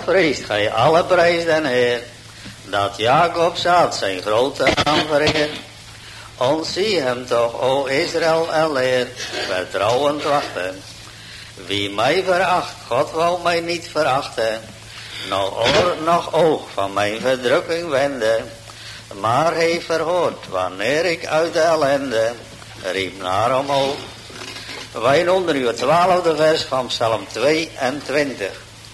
priest gij alle prijs den Heer, dat Jacob zaad zijn grote aanvereer. Ontzie hem toch, o Israël, en leer vertrouwend wachten. Wie mij veracht, God wou mij niet verachten, nog oor, nog oog van mijn verdrukking wende, maar heeft verhoord wanneer ik uit de ellende riep naar omhoog. Wij noemen nu het 12e vers van Psalm 22.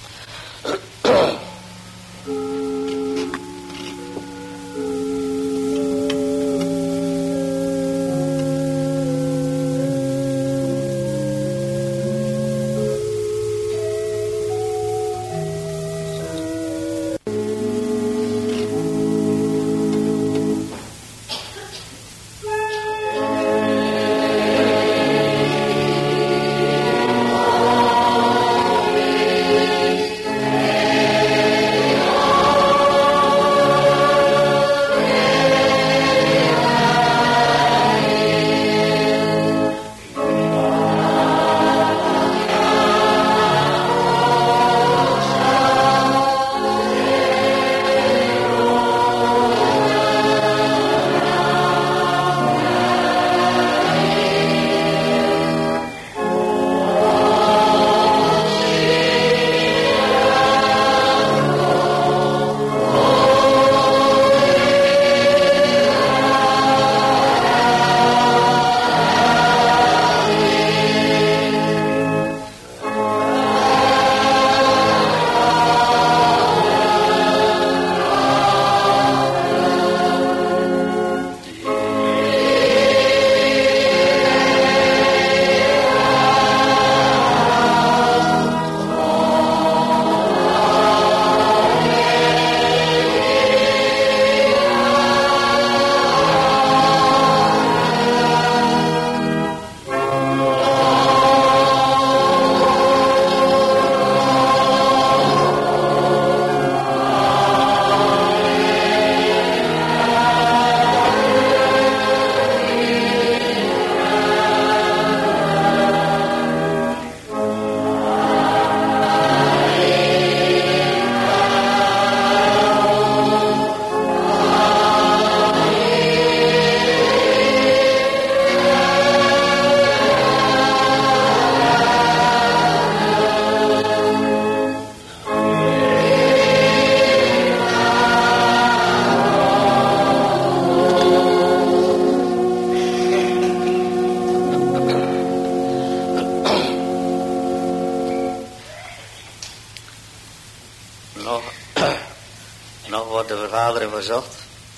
Nog wordt de vergadering verzocht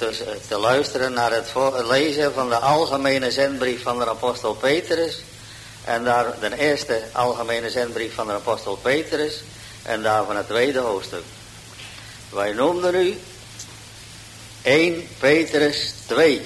te luisteren naar het lezen van de algemene zendbrief van de apostel Petrus. En daar de eerste algemene zendbrief van de apostel Petrus. En daarvan het tweede hoofdstuk. Wij noemden nu 1 Petrus 2.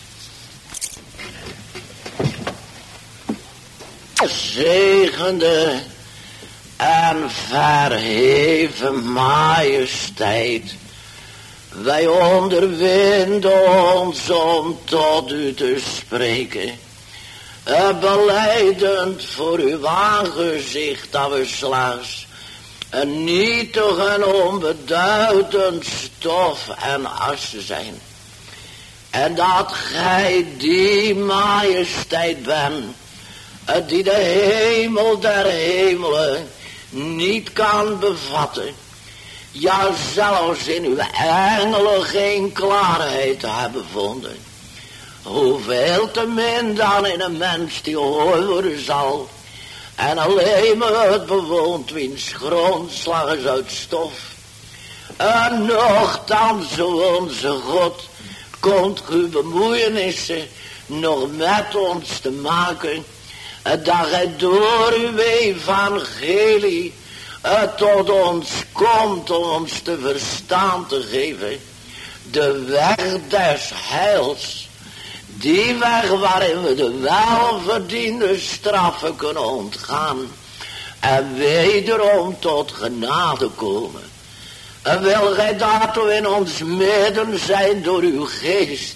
Zegende en verheven majesteit, wij onderwinden ons om tot u te spreken, belijdend voor uw aangezicht dat we slechts een nietig en onbeduidend stof en as zijn, en dat gij die majesteit bent, die de hemel der hemelen niet kan bevatten, ja zelfs in uw engelen geen klaarheid hebben gevonden. Hoeveel te min dan in een mens die horen zal, en alleen maar het bewoont wiens grondslag is uit stof. En nochtans onze God komt uw bemoeienissen nog met ons te maken, dat gij door uw evangelie tot ons komt om ons te verstaan te geven, de weg des heils, die weg waarin we de welverdiende straffen kunnen ontgaan en wederom tot genade komen. En wil gij daartoe in ons midden zijn door uw geest,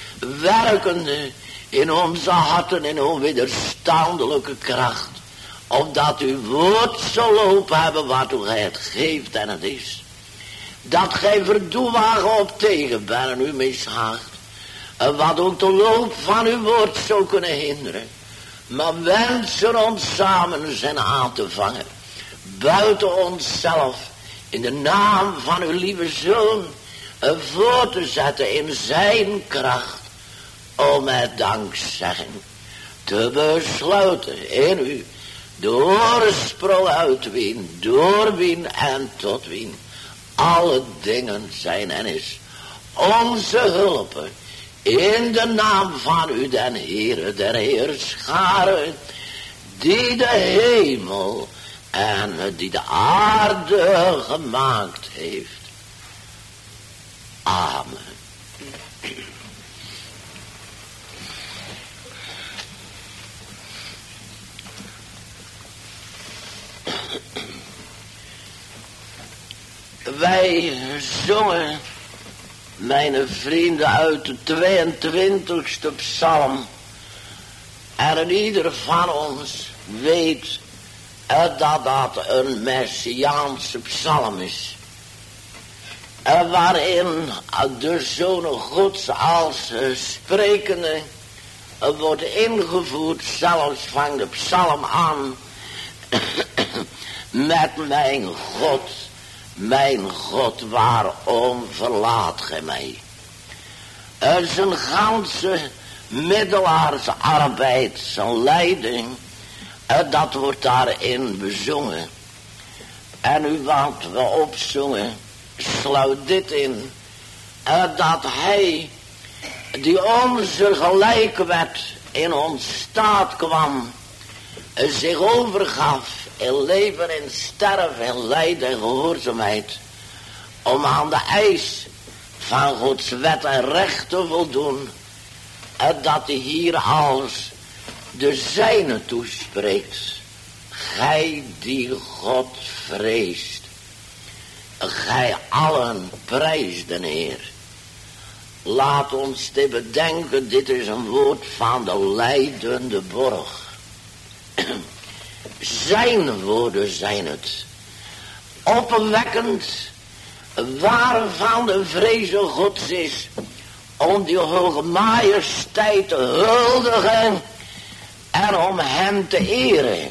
werkende in onze harten in onwederstandelijke kracht, opdat uw woord zo lopen hebben waartoe gij het geeft en het is. Dat gij verdoewagen op tegen bent en u mishaagt. En wat ook de loop van uw woord zou kunnen hinderen. Maar wensen ons samen zijn aan te vangen. Buiten onszelf. In de naam van uw lieve Zoon. Voor te zetten in zijn kracht. Om met dankzegging te besluiten in u. De oorsprong uit wien, door wien en tot wien. Alle dingen zijn en is. Onze hulpen. In de naam van u den Heere der Heerscharen. Die de hemel en die de aarde gemaakt heeft. Amen. Wij zongen, mijn vrienden, uit de 22e psalm. En ieder van ons weet dat dat een messiaanse psalm is. Waarin de Zoon Gods als sprekende wordt ingevoerd, zelfs van de psalm aan, met mijn God, waarom verlaat gij mij? Zijn ganse middelaarsarbeid, zijn leiding, dat wordt daarin bezongen. En nu wat we opzongen, sluit dit in, dat hij, die onze gelijkwet in ons staat kwam, zich overgaf in leven, in sterven, in lijden en gehoorzaamheid, om aan de eis van Gods wet en recht te voldoen, dat hij hier als de zijne toespreekt. Gij die God vreest, gij allen prijs den Heer. Laat ons dit bedenken, dit is een woord van de lijdende borg. Zijn woorden zijn het. Opwekkend, waarvan de vreze Gods is, om die hoge majesteit te huldigen en om hem te eren.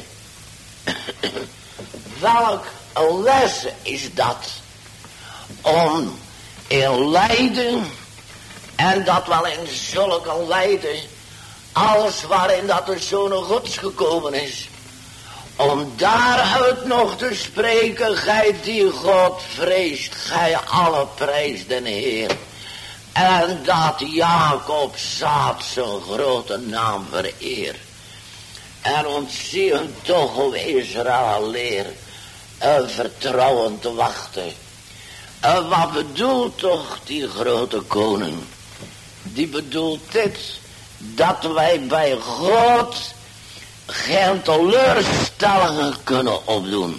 Welk een les is dat? Om in lijden, en dat wel in zulke lijden, alles waarin dat de Zoon Gods gekomen is, om daaruit nog te spreken, gij die God vreest, gij alle prijs den Heer. En dat Jacob zaad zijn grote naam vereer. En ontzie hem toch, o Israël, leer vertrouwen te wachten. Wat bedoelt toch die grote koning? Die bedoelt dit, dat wij bij God geen teleurstellingen kunnen opdoen.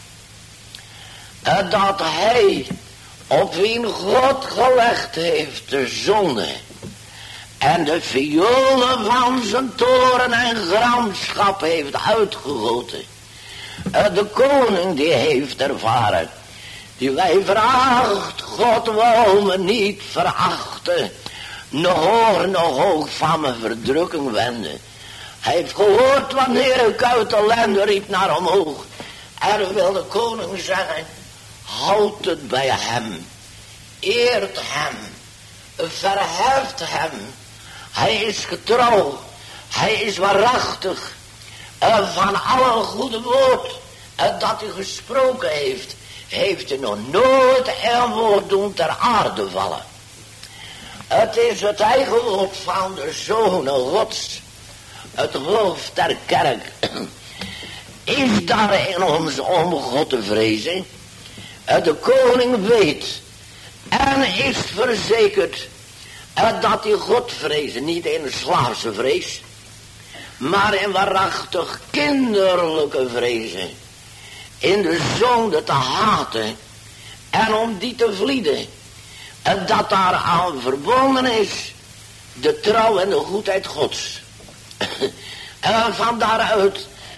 Dat hij, op wien God gelegd heeft, de zonde en de violen van zijn toren en gramschap heeft uitgegoten. De koning die heeft ervaren, die wij veracht, God wou me niet verachten, nog hoor, nog hoog van mijn verdrukking wenden. Hij heeft gehoord wanneer ik uit de ellende riep naar omhoog. En wil de koning zeggen, houd het bij hem, eert hem, verheft hem. Hij is getrouw, hij is waarachtig. Van alle goede woord dat hij gesproken heeft, heeft hij nog nooit een woord doen ter aarde vallen. Het is het eigen woord van de Zoon Gods. Het hoofd der kerk is daar in ons om God te vrezen. De koning weet en is verzekerd dat hij God vrezen, niet in slaafse vrees, maar in waarachtig kinderlijke vrezen. In de zonde te haten en om die te vlieden. En dat daar aan verbonden is de trouw en de goedheid Gods. En van daaruit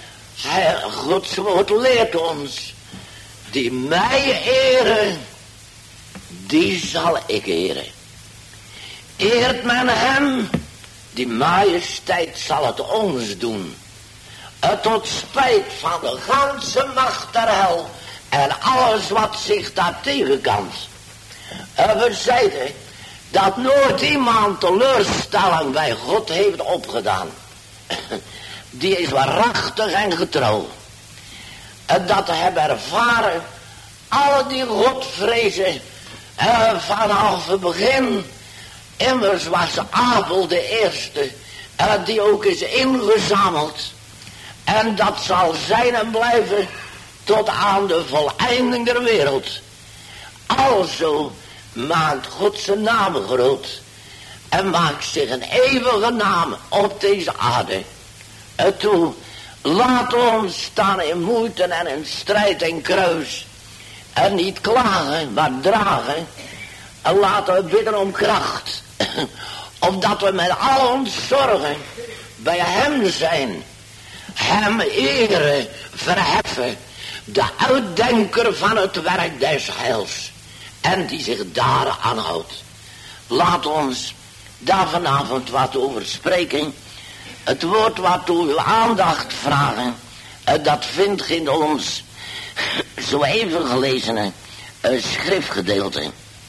Gods woord leert ons, die mij eren, die zal ik eren. Eert men hem, die majesteit zal het ons doen. Tot spijt van de ganse macht der hel en alles wat zich daar tegenkant. We zeiden dat nooit iemand teleurstelling bij God heeft opgedaan. Die is waarachtig en getrouw. En dat hebben ervaren alle die God vrezen vanaf het begin. Immers was Abel de eerste die ook is ingezameld. En dat zal zijn en blijven tot aan de voleinding der wereld. Alzo maakt God zijn naam groot. En maakt zich een eeuwige naam op deze aarde. En toe laat ons staan in moeite en in strijd en kruis. En niet klagen, maar dragen. En laten we bidden om kracht. Omdat we met al ons zorgen bij hem zijn. Hem eren, verheffen. De uitdenker van het werk des heils. En die zich daar aanhoudt. Laat ons daar vanavond wat over spreken. Het woord wat uw aandacht vragen. Dat vindt in ons zo even gelezene schriftgedeelte.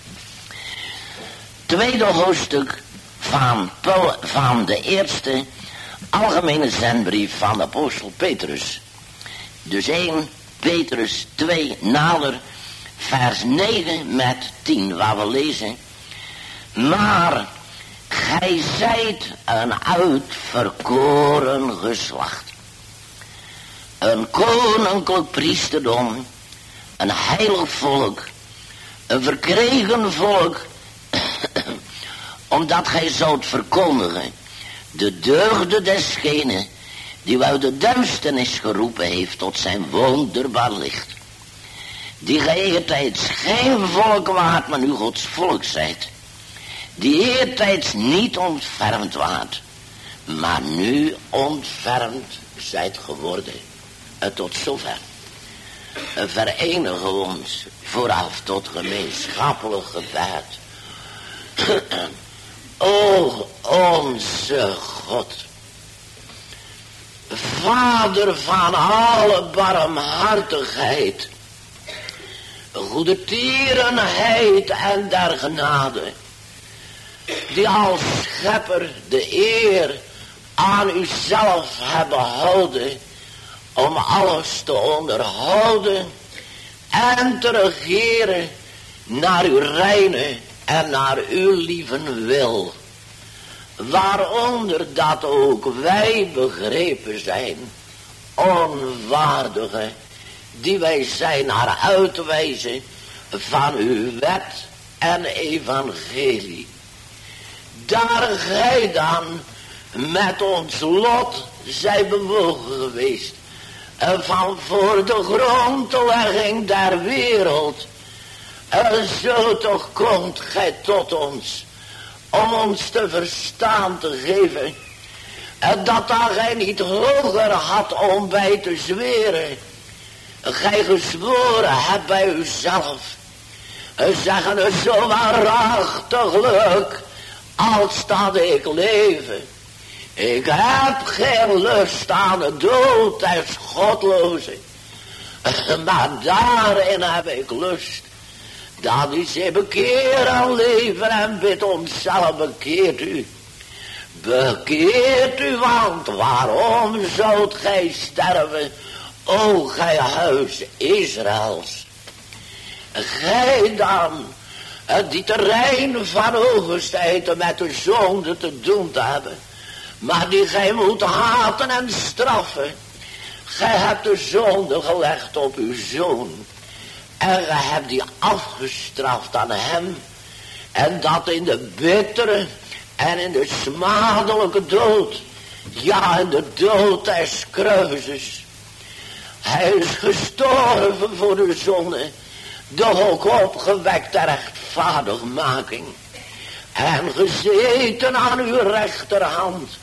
Tweede hoofdstuk van de eerste algemene zendbrief van de apostel Petrus. Dus 1 Petrus 2 nader vers 9 met 10 waar we lezen. Maar gij zijt een uitverkoren geslacht. Een koninklijk priesterdom. Een heilig volk. Een verkregen volk. Omdat gij zoudt verkondigen de deugden desgene die u uit de duisternis geroepen heeft tot zijn wonderbaar licht. Die gij eertijds geen volk waart, maar nu Gods volk zijt. Die eertijds niet ontfermd waart, maar nu ontfermd zijt geworden. En tot zover. Verenigen we ons vooraf tot gemeenschappelijk gebed. O onze God, Vader van alle barmhartigheid, goedertierenheid en der genade, die als schepper de eer aan uzelf hebben houden, om alles te onderhouden en te regeren naar uw reine en naar uw lieve wil. Waaronder dat ook wij begrepen zijn, onwaardige, die wij zijn naar uitwijzen van uw wet en evangelie. Daar gij dan met ons lot zij bewogen geweest, van voor de grondlegging der wereld. En zo toch komt gij tot ons, om ons te verstaan te geven, en dat dan gij niet hoger had om bij te zweren, gij gezworen hebt bij uzelf, zeggen zo waarachtiglijk, als dat ik leven. Ik heb geen lust aan de dood des godlozen, maar daarin heb ik lust. Dat u zich bekeert aan leven en bid onszelf, bekeert u. Bekeert u, want waarom zoudt gij sterven, o gij huis Israëls? Gij dan, die terrein van ogenstijd met de zonde te doen te hebben, maar die gij moet haten en straffen. Gij hebt de zonde gelegd op uw zoon. En gij hebt die afgestraft aan hem. En dat in de bittere en in de smadelijke dood. Ja, in de dood des kruises. Hij is gestorven voor de zonde. Doch ook opgewekt ter rechtvaardigmaking. En gezeten aan uw rechterhand.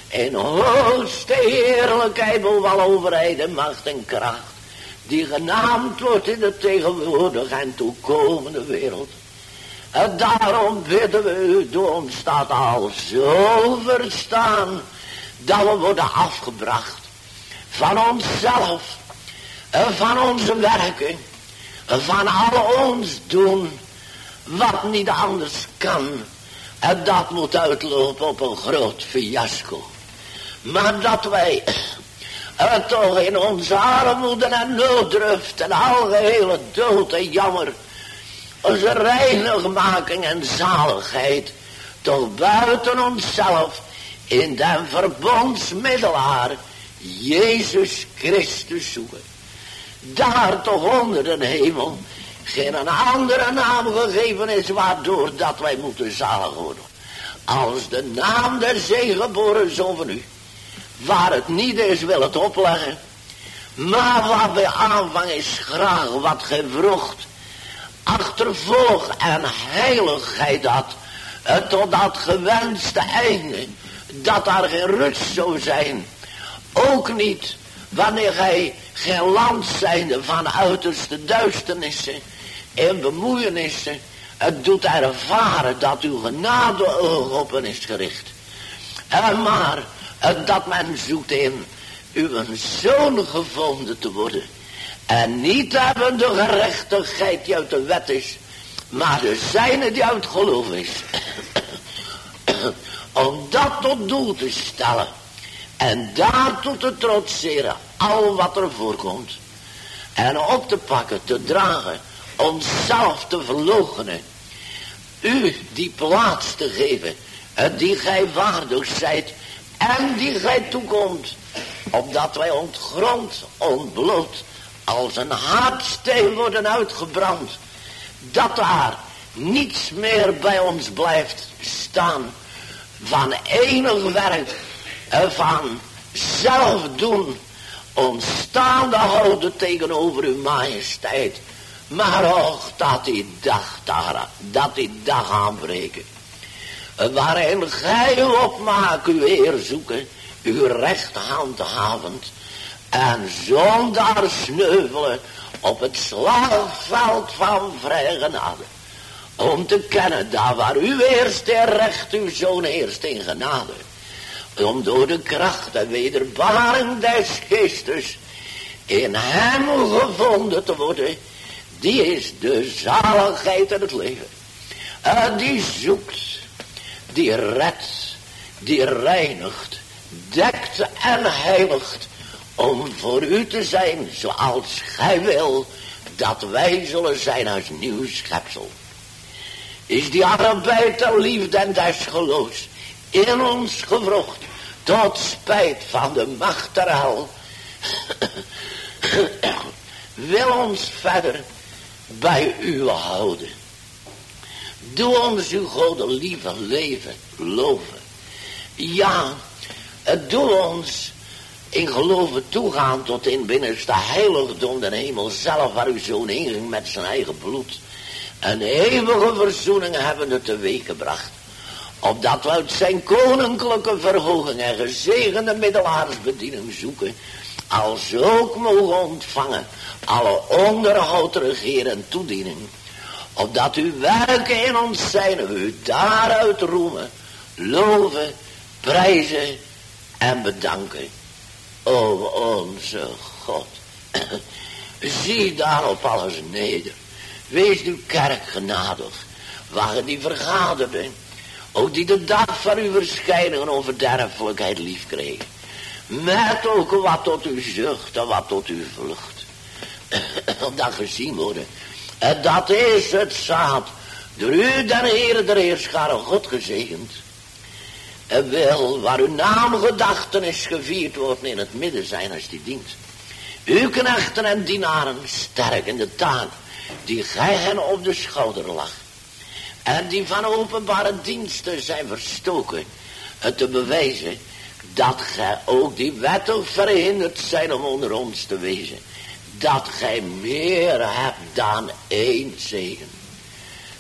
in hoogste heerlijkheid, boven overheid en macht en kracht, die genaamd wordt in de tegenwoordige en toekomende wereld. En daarom bidden we u, door ons dat al zo verstaan, dat we worden afgebracht van onszelf, van onze werken, van al ons doen, wat niet anders kan. En dat moet uitlopen op een groot fiasco. Maar dat wij toch in onze armoede en nooddruft en algehele dood en jammer, onze reinigmaking en zaligheid, toch buiten onszelf in den verbondsmiddelaar Jezus Christus zoeken. Daar toch onder de hemel geen een andere naam gegeven is waardoor dat wij moeten zalig worden, als de naam der zeegeboren zoon van u. Waar het niet is, wil het opleggen. Maar wat bij aanvang is graag wat gij vroegt, achtervolg en heiligheid dat, tot dat gewenste einde, dat daar geen rust zou zijn. Ook niet wanneer gij geen land zijnde van uiterste duisternissen en bemoeienissen, het doet ervaren dat uw genade op hen is gericht. Maar dat men zoekt in uw zoon gevonden te worden. En niet hebben de gerechtigheid die uit de wet is, maar de zijne die uit geloof is. Om dat tot doel te stellen. En daartoe te trotseren, al wat er voorkomt. En op te pakken, te dragen, onszelf te verloochenen. U die plaats te geven, die gij waardig zijt en die gij toekomt. Opdat wij ontgrond, ontbloot, als een haardsteen worden uitgebrand. Dat daar niets meer bij ons blijft staan van enig werk, van zelf doen, ons staande houden tegenover uw majesteit. Maar och, dat die dag aanbreken, waarin gij opmaakt uw eer zoeken, uw rechterhand havend, en zondaar sneuvelen op het slagveld van vrije genade. Om te kennen, daar waar u eerst in recht, uw zoon eerst in genade. Om door de kracht en wederbaring des geestes in hem gevonden te worden. Die is de zaligheid en het leven. Die zoekt, die redt, die reinigt, dekt en heiligt. Om voor u te zijn zoals gij wil, dat wij zullen zijn als nieuw schepsel. Is die arbeid der liefde en des geloofs in ons gevrocht, tot spijt van de macht der hel, wil ons verder bij u houden. Doe ons uw Gode lieve leven loven. Ja, doe ons in geloven toegaan tot in binnenste heiligdom den hemel zelf, waar uw zoon inging met zijn eigen bloed. Een eeuwige verzoening hebben teweeg gebracht. Opdat we uit zijn koninklijke verhoging en gezegende middelaarsbediening zoeken, als ook mogen ontvangen alle onderhoud, regeren en toediening. Opdat uw werken in ons zijn, we u daaruit roemen, loven, prijzen en bedanken. O onze God, zie daarop alles neder. Wees uw kerk genadig, waar die vergaderden, ook die de dag van uw verschijning en onverderfelijkheid lief kregen. Met ook wat tot uw zucht en wat tot uw vlucht. Dat gezien worden. En dat is het zaad, door u den Heere der Heerscharen God gezegend. En wil, waar uw naamgedachtenis gevierd wordt in het midden zijn als die dient. Uw knechten en dienaren sterk in de taak die gij hen op de schouder lag. En die van openbare diensten zijn verstoken. Het te bewijzen dat gij ook die wettig verhinderd zijn om onder ons te wezen. Dat gij meer hebt dan één zegen.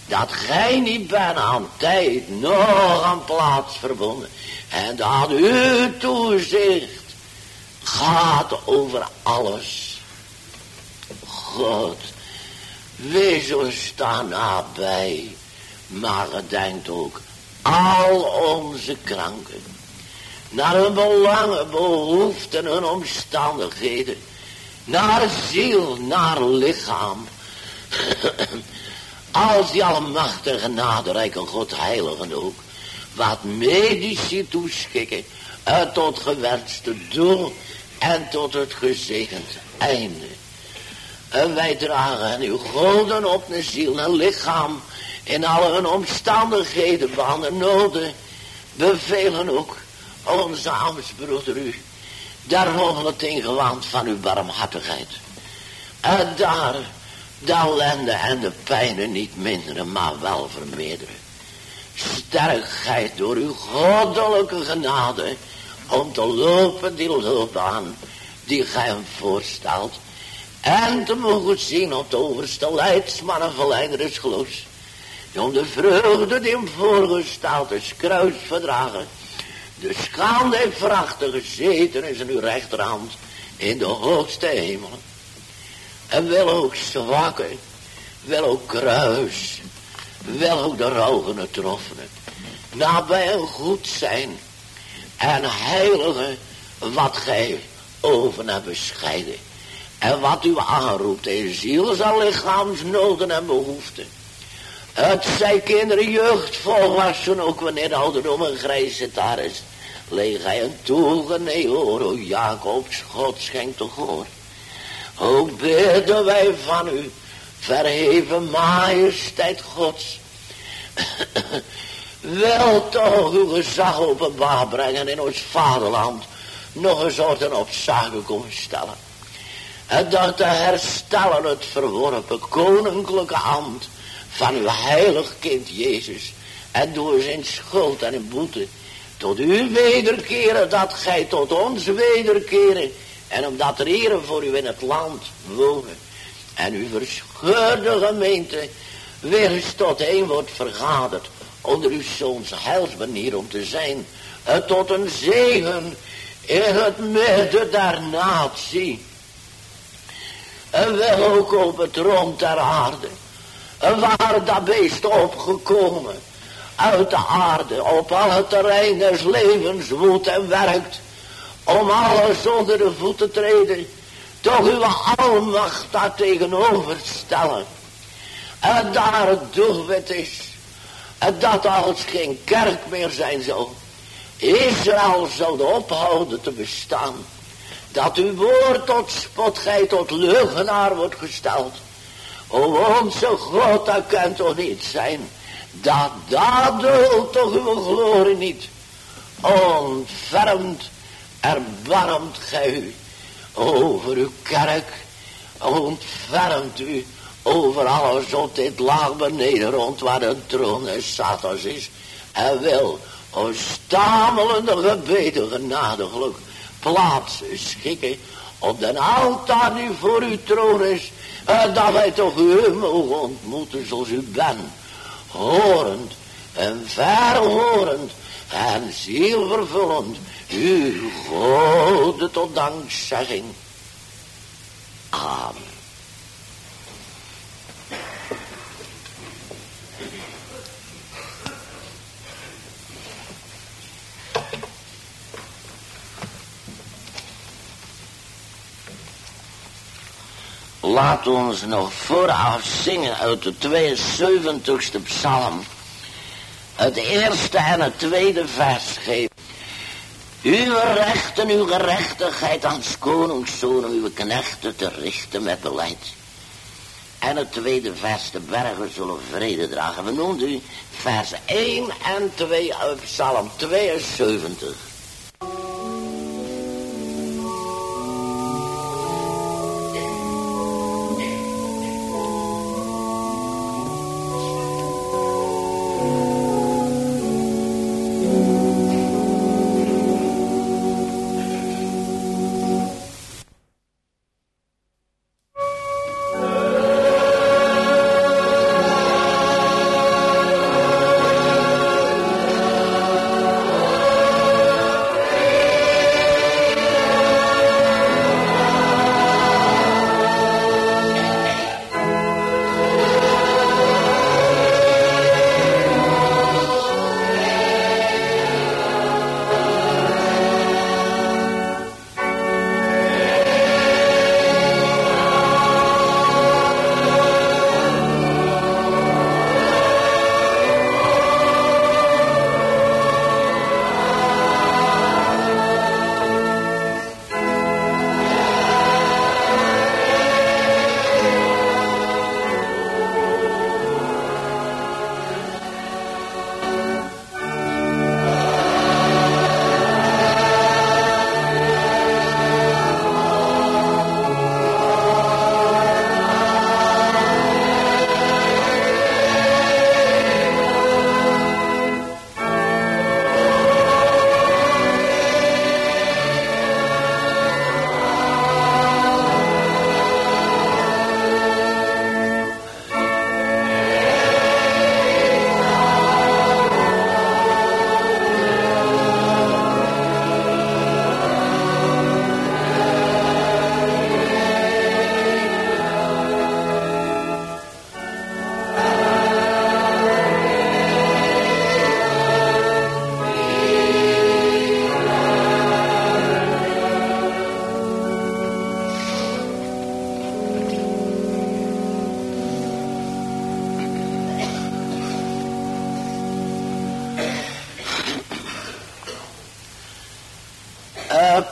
Dat gij niet bent aan tijd, nog aan plaats verbonden. En dat uw toezicht gaat over alles. God, wees ons daar nabij. Maar gedenkt ook al onze kranken. Naar hun belangen, behoeften en omstandigheden. Naar ziel, naar lichaam. Als die almachtige naderijke God heiligen ook. Wat medici toeschikken. Tot gewenste doel. En tot het gezegend einde. En wij dragen uw goden op de ziel en lichaam. In alle hun omstandigheden van de noden. Bevelen ook onze ambtsbroeder u. Daarom het ingewand van uw barmhartigheid. En daar de ellende en de pijnen niet minderen, maar wel vermeerderen. Sterk gij door uw goddelijke genade om te lopen die loopbaan die gij hem voorstelt. En te mogen zien op de overste leidsman en verleider is geloos. Die om de vreugde die hem voorgesteld is kruis verdragen. De schande heeft verachtig gezeten is in uw rechterhand in de hoogste hemel. En wil ook zwakken, wil ook kruis, wil ook de rouwen getroffenen. Nabij en goed zijn en heilige wat gij over en bescheiden. En wat u aanroept in ziels- en lichaamsnoden en behoeften. Het zij kinderen, jeugd, volwassen, ook wanneer de ouderdom een grijze daar is. Leeg hij een toegenee hoor, o Jacobs God schenkt toch hoor. Ook bidden wij van u, verheven majesteit Gods. Wel toch uw gezag openbaar brengen in ons vaderland. Nog een soort en op zaken komen stellen. En dat te herstellen het verworpen koninklijke ambt van uw heilig kind Jezus. En door zijn schuld en in boete tot u wederkeren, dat gij tot ons wederkeren. En omdat er heren voor u in het land wonen. En uw verscheurde gemeente weer eens tot één wordt vergaderd. Onder uw zoons heilsbanier om te zijn. Tot een zegen in het midden der natie. En wel ook op het rond der aarde. En waar dat beest opgekomen. Uit de aarde op alle terrein des levens woedt en werkt. Om alles onder de voet te treden. Toch uw almacht daar tegenover stellen. En daar het doelwit is. En dat als geen kerk meer zijn zal. Israël zal ophouden te bestaan. Dat uw woord tot spot, gij tot leugenaar wordt gesteld. O onze God, dat kan toch niet zijn. Dat dult toch uw glorie niet. Ontfermt, erbarmt gij u over uw kerk. Ontfermt u over alles op dit laag beneden rond waar de troon des Satans is. En wil o stamelende gebeden genadiglijk plaats schikken op den altaar die voor uw troon is. Dat wij toch u mogen ontmoeten zoals u bent. Horend en verhorend en zielvervullend. Uw Gode tot dankzegging. Amen. Laat ons nog vooraf zingen uit de 72e psalm. Het eerste en het tweede vers geven. Uw recht en uw gerechtigheid aan koningszoon, uw knechten te richten met beleid. En het tweede vers, de bergen zullen vrede dragen. We noemen u vers 1 en 2 uit psalm 72.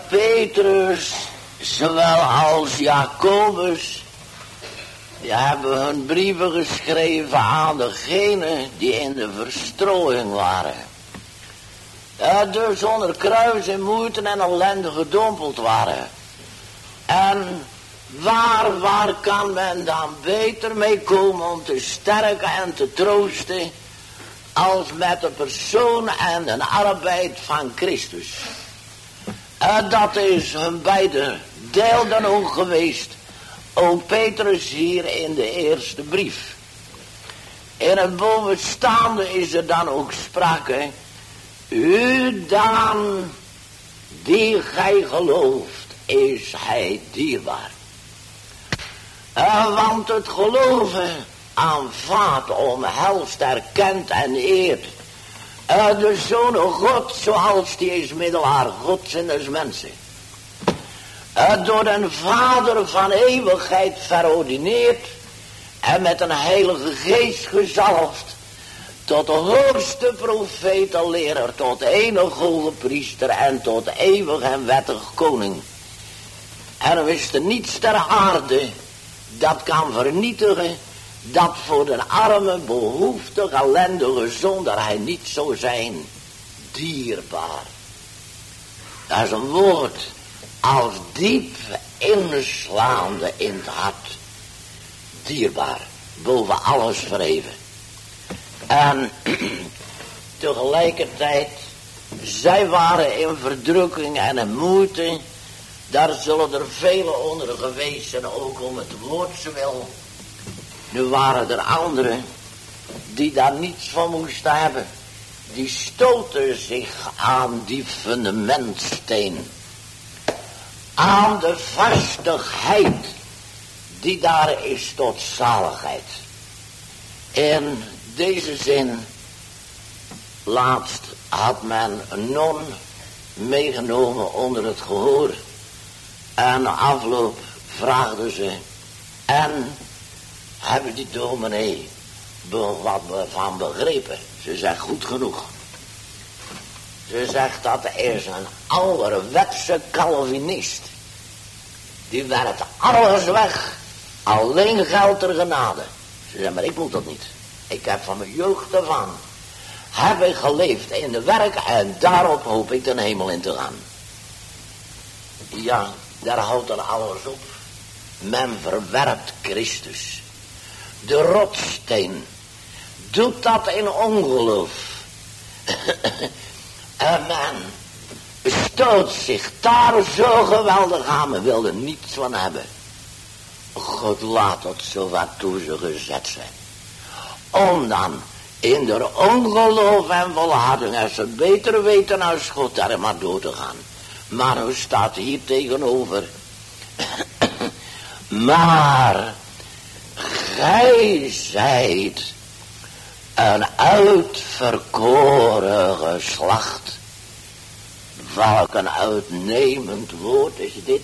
Petrus, zowel als Jacobus, die hebben hun brieven geschreven aan degenen die in de verstrooiing waren. Dus onder kruis en moeite en ellende gedompeld waren. En waar kan men dan beter mee komen om te sterken en te troosten als met de persoon en de arbeid van Christus. Dat is hun beide deel dan ook geweest. Ook Petrus hier in de eerste brief. In het bovenstaande is er dan ook sprake. U dan die gij gelooft, is hij dierbaar. Want het geloven aanvaardt, omhelst, erkent en eert de Zoon God zoals die is middelaar Gods en des mensen. Door den Vader van eeuwigheid verordineerd en met een heilige geest gezalfd tot de hoogste profeet en leraar, tot enig hoge priester en tot eeuwig en wettig koning. En er is er niets ter aarde dat kan vernietigen, dat voor de arme, behoeftige, ellendige zondaar hij niet zou zijn dierbaar. Dat is een woord als diep inslaande in het hart. Dierbaar, boven alles verheven. En tegelijkertijd, zij waren in verdrukking en in moeite. Daar zullen er velen onder geweest zijn, ook om het woord wil. Nu waren er anderen die daar niets van moesten hebben. Die stoten zich aan die fundamentsteen. Aan de vastigheid die daar is tot zaligheid. In deze zin, laatst had men een non meegenomen onder het gehoor. En na afloop vraagden ze, en hebben die dominee wat van begrepen? Ze zegt goed genoeg. Ze zegt dat is een ouderwetse Calvinist. Die werkt alles weg. Alleen geldt er genade. Ze zegt, maar ik moet dat niet. Ik heb van mijn jeugd ervan. Heb ik geleefd in de werk en daarop hoop ik de hemel in te gaan. Ja, daar houdt dan alles op. Men verwerpt Christus. De rotsteen doet dat in ongeloof. En men stoot zich daar zo geweldig aan. Men wil er niets van hebben. God laat het zo wat toe ze gezet zijn. Om dan in de ongeloof en volharding als ze beter weten als God daar maar door te gaan. Maar hoe staat hier tegenover? Maar gij zijt een uitverkoren geslacht. Welk een uitnemend woord is dit?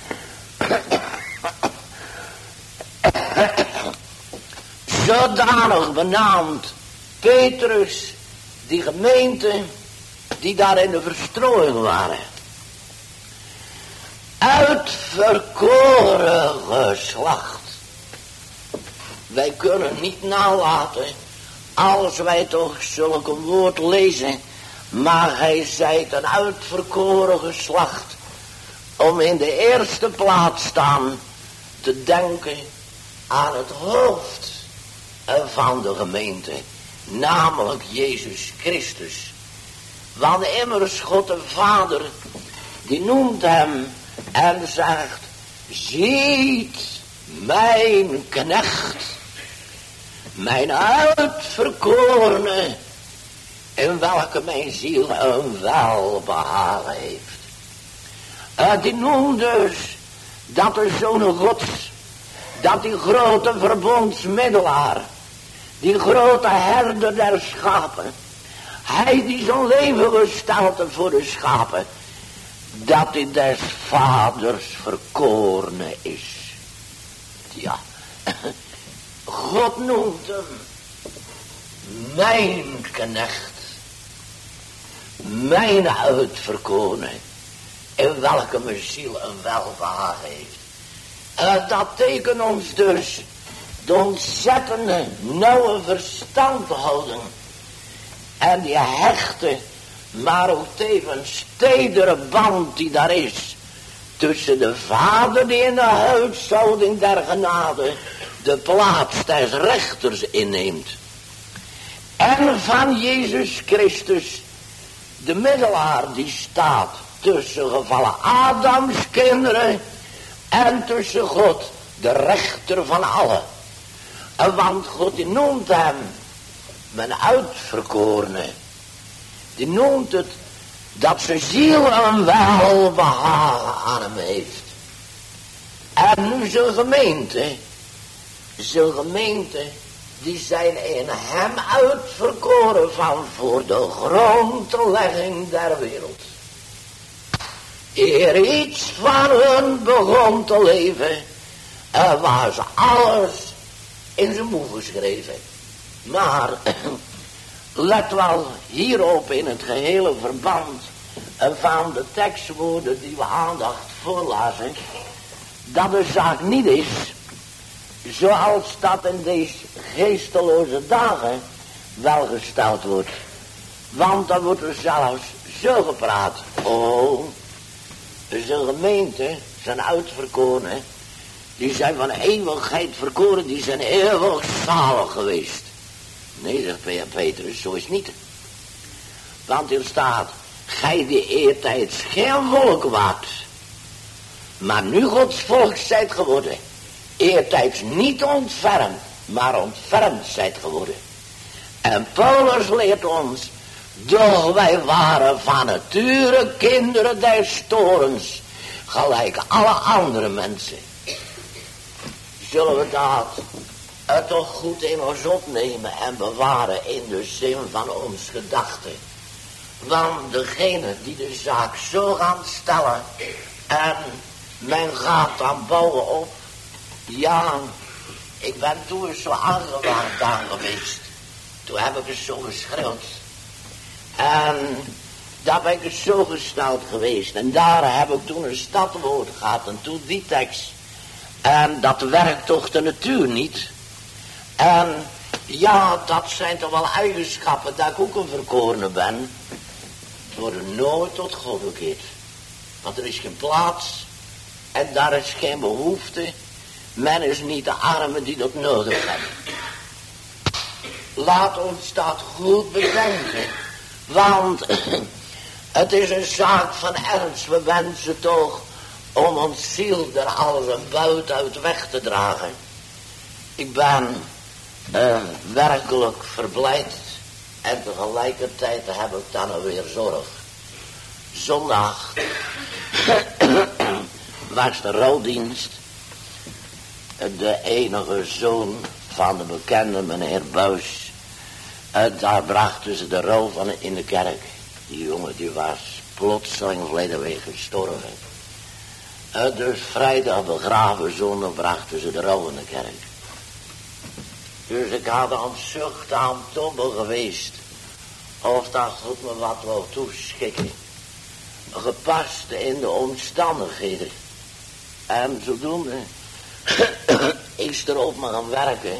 Zodanig benaamd Petrus, die gemeente die daar in de verstrooiing waren. Uitverkoren geslacht. Wij kunnen niet nalaten, als wij toch zulk een woord lezen, maar gij zijt een uitverkoren geslacht, om in de eerste plaats staan te denken aan het hoofd van de gemeente, namelijk Jezus Christus. Want immers God de Vader, die noemt hem en zegt, ziet mijn knecht, mijn uitverkorene, in welke mijn ziel een welbehagen heeft. Die noemt dus dat de Zoon Gods, dat die grote verbondsmiddelaar, die grote herder der schapen, hij die zijn leven gesteld heeft voor de schapen, dat hij des vaders verkorene is. Ja, God noemt hem mijn knecht, mijn uitverkorene. in welke mijn ziel een welbehagen heeft. Dat tekent ons dus de ontzettende nauwe verstandhouding en die hechte, maar ook tevens tedere band die daar is tussen de Vader die in de huishouding der genade de plaats des rechters inneemt en van Jezus Christus, de middelaar die staat tussen gevallen Adams kinderen en tussen God, de rechter van allen. Want God die noemt hem mijn uitverkorene. Die noemt het dat zijn ziel een welbehagen aan hem heeft. En nu zijn gemeente, die zijn in hem uitverkoren van voor de grondlegging der wereld. Eer iets van hun begon te leven, was alles in zijn boek geschreven. Maar let wel hierop in het gehele verband van de tekstwoorden die we aandacht voorlazen, dat de zaak niet is zoals dat in deze geesteloze dagen wel gesteld wordt. Want dan wordt er zelfs zo gepraat. Oh, zijn gemeente, zijn uitverkorenen, die zijn van eeuwigheid verkoren, die zijn eeuwig zalig geweest. Nee, zegt Petrus, zo is het niet. Want hier staat, gij die eertijds geen volk waart, maar nu Gods volk zijt geworden. Eertijds niet ontfermd, maar ontfermd zijt geworden. En Paulus leert ons, doch wij waren van nature kinderen des torens, gelijk alle andere mensen. Zullen we dat toch goed in ons opnemen en bewaren in de zin van ons gedachten. Want degene die de zaak zo gaan stellen en men gaat dan bouwen op. Ja, ik ben toen eens zo aangewaard aan geweest. Toen heb ik het zo geschreeuwd. En daar ben ik het zo gesteld geweest. En daar heb ik toen een stadwoord gehad. En toen die tekst. En dat werkt toch de natuur niet. En ja, dat zijn toch wel eigenschappen dat ik ook een verkorene ben. Het wordt nooit tot God bekeerd. Want er is geen plaats. En daar is geen behoefte. Men is niet de armen die dat nodig hebben. Laat ons dat goed bedenken. Want het is een zaak van ernst. We wensen toch om ons ziel er alles een buit uit weg te dragen. Ik ben werkelijk verblijd. En tegelijkertijd heb ik dan weer zorg. Zondag was de rouwdienst. De enige zoon van de bekende meneer Buis. Daar brachten ze de rouw van in de kerk. Die jongen die was plotseling verleden week gestorven. Dus vrijdag begraven, zondag brachten ze de rouw in de kerk. Dus ik had aan zucht aan tobben geweest. Of dat God me wat wou toeschikken. Gepast in de omstandigheden. En zodoende is erop maar gaan werken.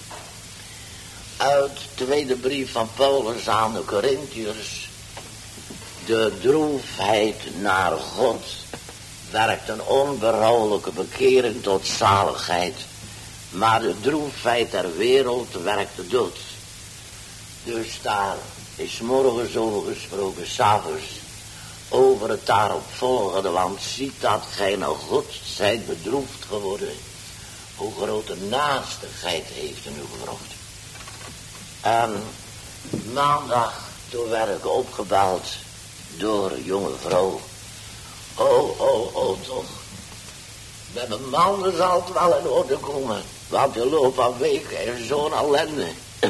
Uit de tweede brief van Paulus aan de Corinthiërs. De droefheid naar God werkt een onberouwelijke bekering tot zaligheid. Maar de droefheid der wereld werkt de dood. Dus daar is morgen over gesproken, 's avonds, over het daarop volgende. Want ziet dat gij naar God zijt bedroefd geworden. Hoe grote naastigheid heeft in u gebracht. En maandag, toen werd ik opgebeld door een jonge vrouw. Oh, toch. Met mijn man zal het wel in orde komen. Want je loopt van weken in zo'n ellende.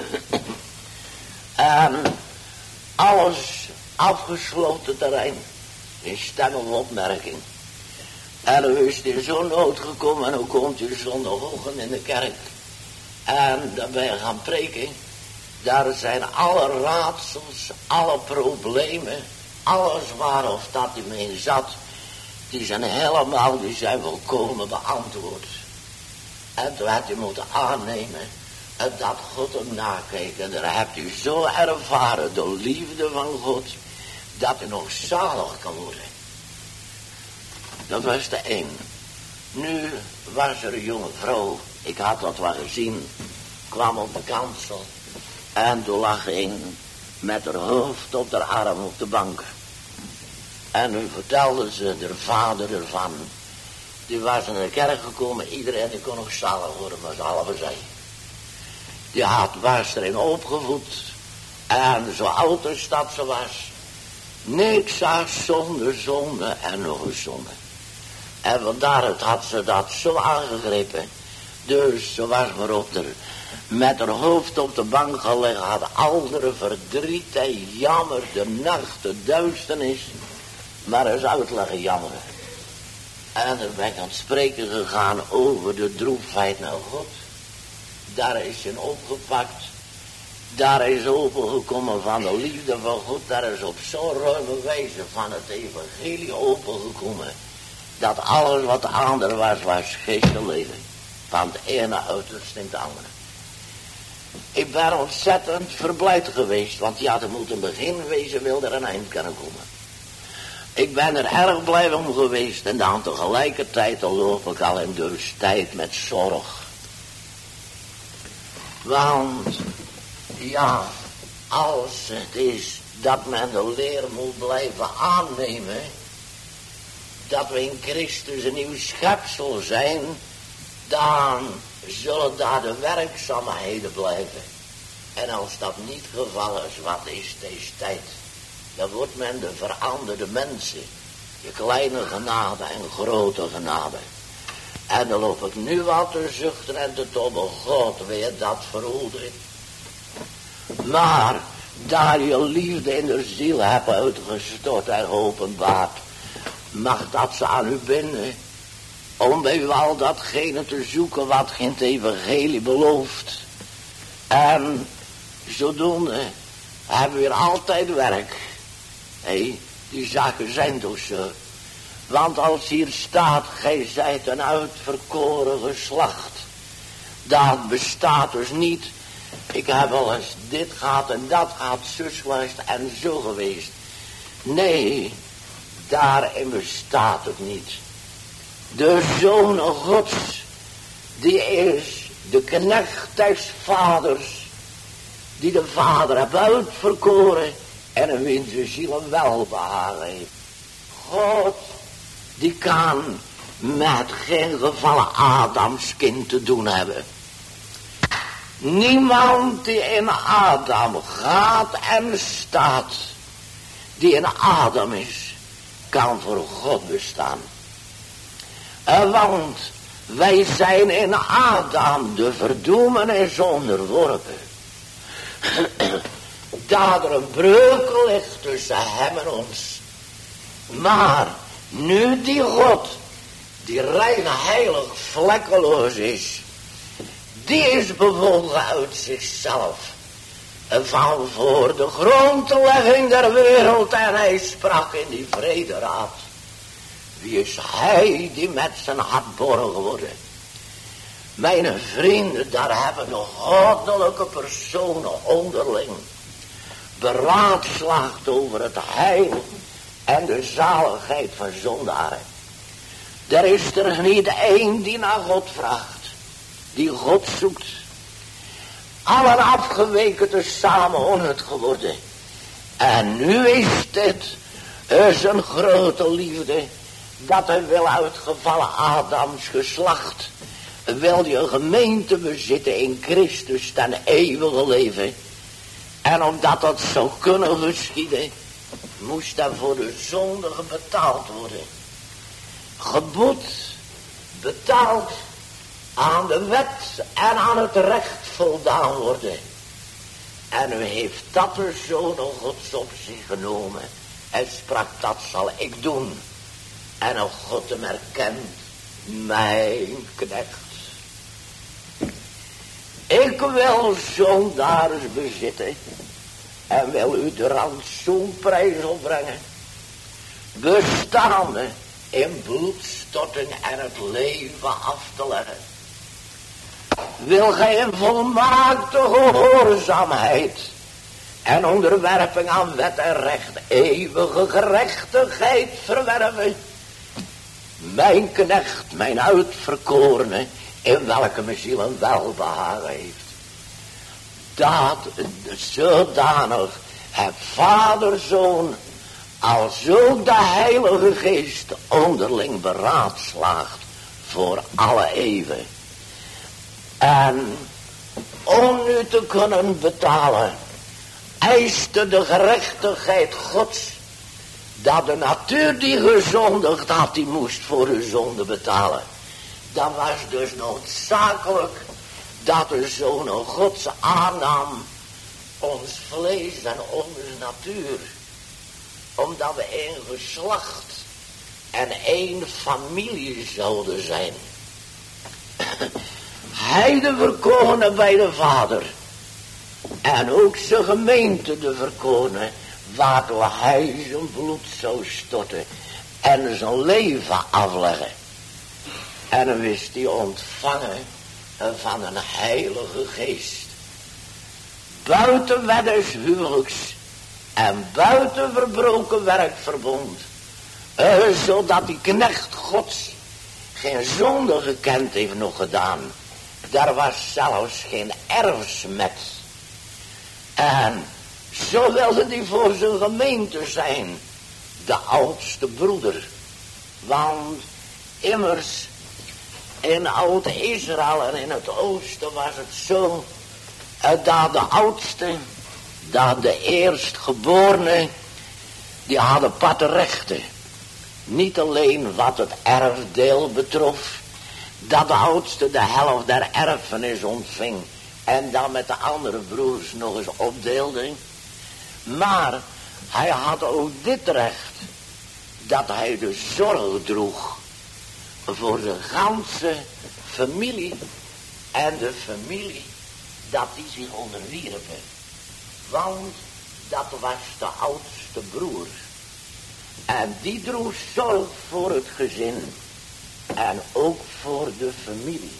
En alles afgesloten terrein. In stem of opmerking. En u is in zo'n nood gekomen en hoe komt u zondagochtend in de kerk. En dan ben je gaan preken. Daar zijn alle raadsels, alle problemen, alles waar of dat u mee zat. die zijn volkomen beantwoord. En toen had hij moeten aannemen en dat God hem nakeek. En daar hebt u zo ervaren de liefde van God, dat u nog zalig kan worden. Dat was de een. Nu was er een jonge vrouw, ik had dat wel gezien, kwam op de kansel. En toen lag een met haar hoofd op haar arm op de bank. En nu vertelde ze de vader ervan. Die was in de kerk gekomen, iedereen die kon nog zalig worden, maar ze allemaal zei. Die was erin opgevoed. En zo oud als dat ze was. Niks als zonde en nog een zonde. En vandaar had ze dat zo aangegrepen. Dus ze was maar op de, met haar hoofd op de bank gelegen, had al haar verdriet en jammer, de nacht, de duisternis. Maar er is uitleggen jammeren. En dan ben ik aan het spreken gegaan over de droefheid naar God. Daar is ze opgepakt. Daar is opengekomen van de liefde van God. Daar is op zo'n ruime wijze van het evangelie opengekomen. Dat alles wat aan er was geestelijk leven. Van het ene uiterste in het andere. Ik ben ontzettend verblijd geweest. Want ja, er moet een begin wezen, wil er een eind kunnen komen. Ik ben er erg blij om geweest. En dan tegelijkertijd loop ik al in de tijd met zorg. Want ja, als het is dat men de leer moet blijven aannemen, dat we in Christus een nieuw schepsel zijn, dan zullen daar de werkzaamheden blijven. En als dat niet het geval is, wat is deze tijd? Dan wordt men de veranderde mensen, de kleine genade en grote genade. En dan loop ik nu wat te zuchten en te tobben, God weer dat verhoeden. Maar daar je liefde in de ziel hebt uitgestort en geopenbaard, mag dat ze aan u binden, om bij u al datgene te zoeken wat in het evangelie belooft. En zodoende hebben we weer altijd werk. Die zaken zijn dus zo. Want als hier staat, gij zijt een uitverkoren geslacht, dat bestaat dus niet. Ik heb wel eens dit gehad en dat gehad, zus geweest en zo geweest. Nee, daarin bestaat het niet. De Zoon Gods, die is de knecht des vaders, die de vader heeft uitverkoren en een in zijn ziel een welbehagen heeft. God, die kan met geen gevallen Adams kind te doen hebben. Niemand die in Adam gaat en staat, die in Adam is, kan voor God bestaan. Want wij zijn in Adam de verdoemenis onderworpen. Dat er een breuk ligt tussen hem en ons. Maar nu die God, die rein, heilig, vlekkeloos is, die is bewogen uit zichzelf. Van voor de grondlegging der wereld, en hij sprak in die vrederaad. Wie is hij die met zijn hart borgen worden? Mijn vrienden, daar hebben de goddelijke personen onderling beraadslaagd over het heil en de zaligheid van zondaren. Er is er niet één die naar God vraagt, die God zoekt. Allen afgeweken tezamen onnut geworden. En nu is dit een grote liefde, dat hij wil uitgevallen Adams geslacht, wil je een gemeente bezitten in Christus ten eeuwige leven. En omdat dat zou kunnen geschieden, moest daar voor de zondige betaald worden. Gebod, betaald, aan de wet en aan het recht voldaan worden. En u heeft dat de Zoon Gods op zich genomen en sprak, dat zal ik doen. En als God hem erkent, mijn knecht. Ik wil zondaars bezitten en wil u de rantsoenprijs opbrengen. Bestaande in bloedstorting en het leven af te leggen. Wil gij in volmaakte gehoorzaamheid en onderwerping aan wet en recht eeuwige gerechtigheid verwerven? Mijn knecht, mijn uitverkorene, in welke mijn ziel een welbehagen heeft. Dat zodanig het Vader, Zoon, als ook de Heilige Geest onderling beraadslaagt voor alle eeuwen. En om nu te kunnen betalen, eiste de gerechtigheid Gods, dat de natuur die gezondigd had, die moest voor uw zonde betalen. Dat was dus noodzakelijk dat de Zoon Gods aannam ons vlees en onze natuur, omdat we één geslacht en één familie zouden zijn. Hij de verkorene bij de Vader en ook zijn gemeente de verkorene, waardoor hij zijn bloed zou storten en zijn leven afleggen. En dan wist hij ontvangen van een Heilige Geest. Buiten wet des huwelijks en buiten verbroken werkverbond, zodat die knecht Gods geen zonde gekend heeft nog gedaan. Daar was zelfs geen erfsmet. En zo wilde hij voor zijn gemeente zijn, de oudste broeder. Want immers in Oud-Israël en in het oosten was het zo, dat de oudste, dat de eerstgeborene, die hadden paterrechten. Niet alleen wat het erfdeel betrof, dat de oudste de helft der erfenis ontving en dan met de andere broers nog eens opdeelde. Maar hij had ook dit recht, dat hij de zorg droeg voor de ganse familie en de familie dat die zich onderwierpen. Want dat was de oudste broer. En die droeg zorg voor het gezin en ook voor de familie.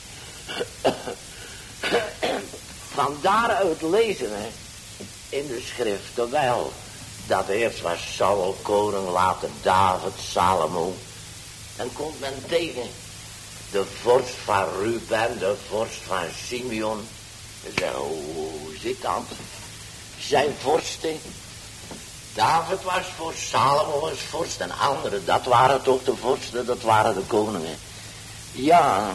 Van daaruit lezen we in de schriften wel dat eerst was Saul koning, later David, Salomo. Dan komt men tegen de vorst van Ruben, de vorst van Simeon. En zeggen, hoe zit dat? Zijn vorsten. David was vorst, Salomo was vorst en anderen. Dat waren toch de vorsten, dat waren de koningen. Ja,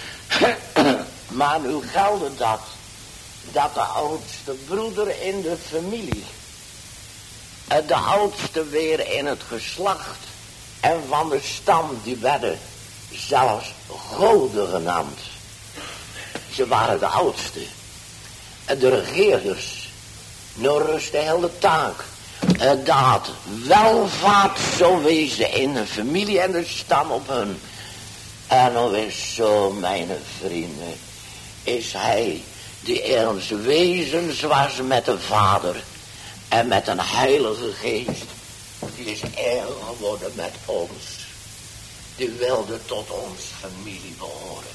maar nu geldde dat de oudste broeder in de familie, de oudste weer in het geslacht en van de stam, die werden zelfs goden genaamd. Ze waren de oudste. En de regeerders, nou rust de hele taak, dat welvaart zou wezen in de familie en de stam op hun. En nou is zo, mijn vrienden, is hij die eens wezens was met de Vader en met een Heilige Geest, die is één geworden met ons. Die wilde tot ons familie behoren.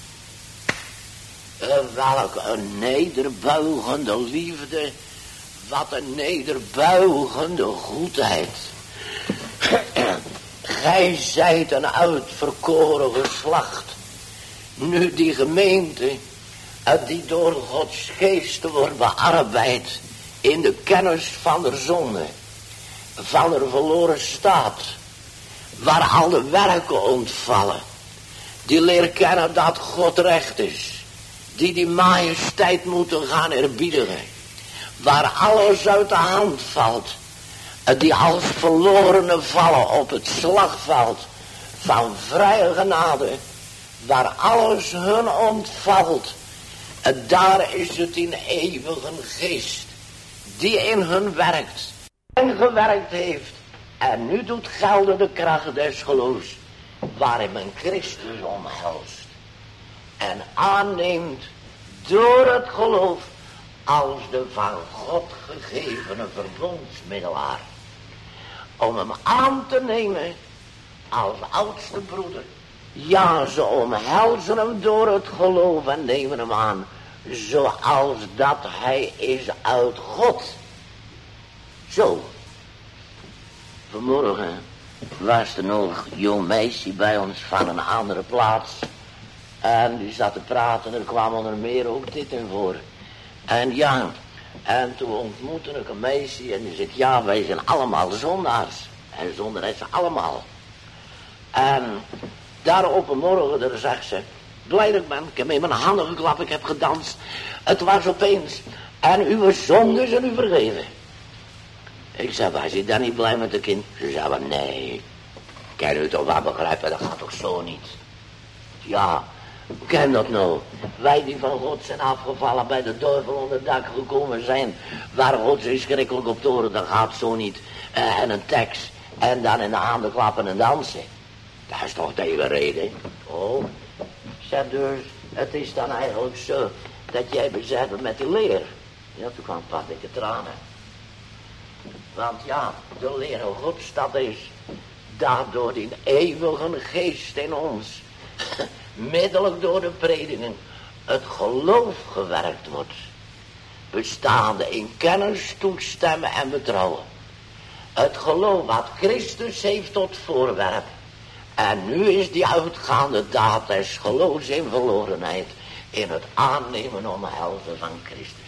Welk een nederbuigende liefde, wat een nederbuigende goedheid. Gij zijt een uitverkoren geslacht. Nu die gemeente, die door Gods geest wordt bearbeid in de kennis van de zonde, van de verloren staat, waar al de werken ontvallen, die leert kennen dat God recht is, die majesteit moeten gaan eerbiedigen, waar alles uit de hand valt, die als verlorenen vallen op het slagveld van vrije genade, waar alles hun ontvalt, daar is het in eeuwige geest, die in hun werkt en gewerkt heeft, en nu doet gelden de kracht des geloofs, waarin men Christus omhelst en aanneemt door het geloof als de van God gegevene verbondsmiddelaar, om hem aan te nemen als oudste broeder. Ja, ze omhelzen hem door het geloof en nemen hem aan, zoals dat hij is uit God. Zo. Vanmorgen was er nog een jong meisje bij ons van een andere plaats. En die zat te praten en er kwam er meer ook dit in voor. En ja, en toen ontmoette ik een meisje en die zegt, ja, wij zijn allemaal zondaars. En zondaressen allemaal. En daar op een morgen, daar zegt ze, blij dat ik ben, ik heb met mijn handen geklapt, ik heb gedanst. Het was opeens, en uw zonden zijn u vergeven. Ik zei, was je dan niet blij met de kind? Ze zei, maar nee, kan u toch wel begrijpen, dat gaat toch zo niet. Ja, hoe kan dat nou? Wij die van God zijn afgevallen, bij de duivel onder het dak gekomen zijn, waar God zo schrikkelijk op toren, dat gaat zo niet. En een tekst, en dan in de handen klappen en dansen. Dat is toch de hele reden? Oh, zeg dus, het is dan eigenlijk zo, dat jij bezet bent met die leer. Ja, toen kwam pas dikke tranen. Want ja, de leer van Gods, dat is dat door die eeuwige geest in ons, middelijk door de predingen, het geloof gewerkt wordt. Bestaande in kennis, toestemmen en betrouwen. Het geloof wat Christus heeft tot voorwerp. En nu is die uitgaande daad des geloofs in verlorenheid, in het aannemen omhelzen van Christus.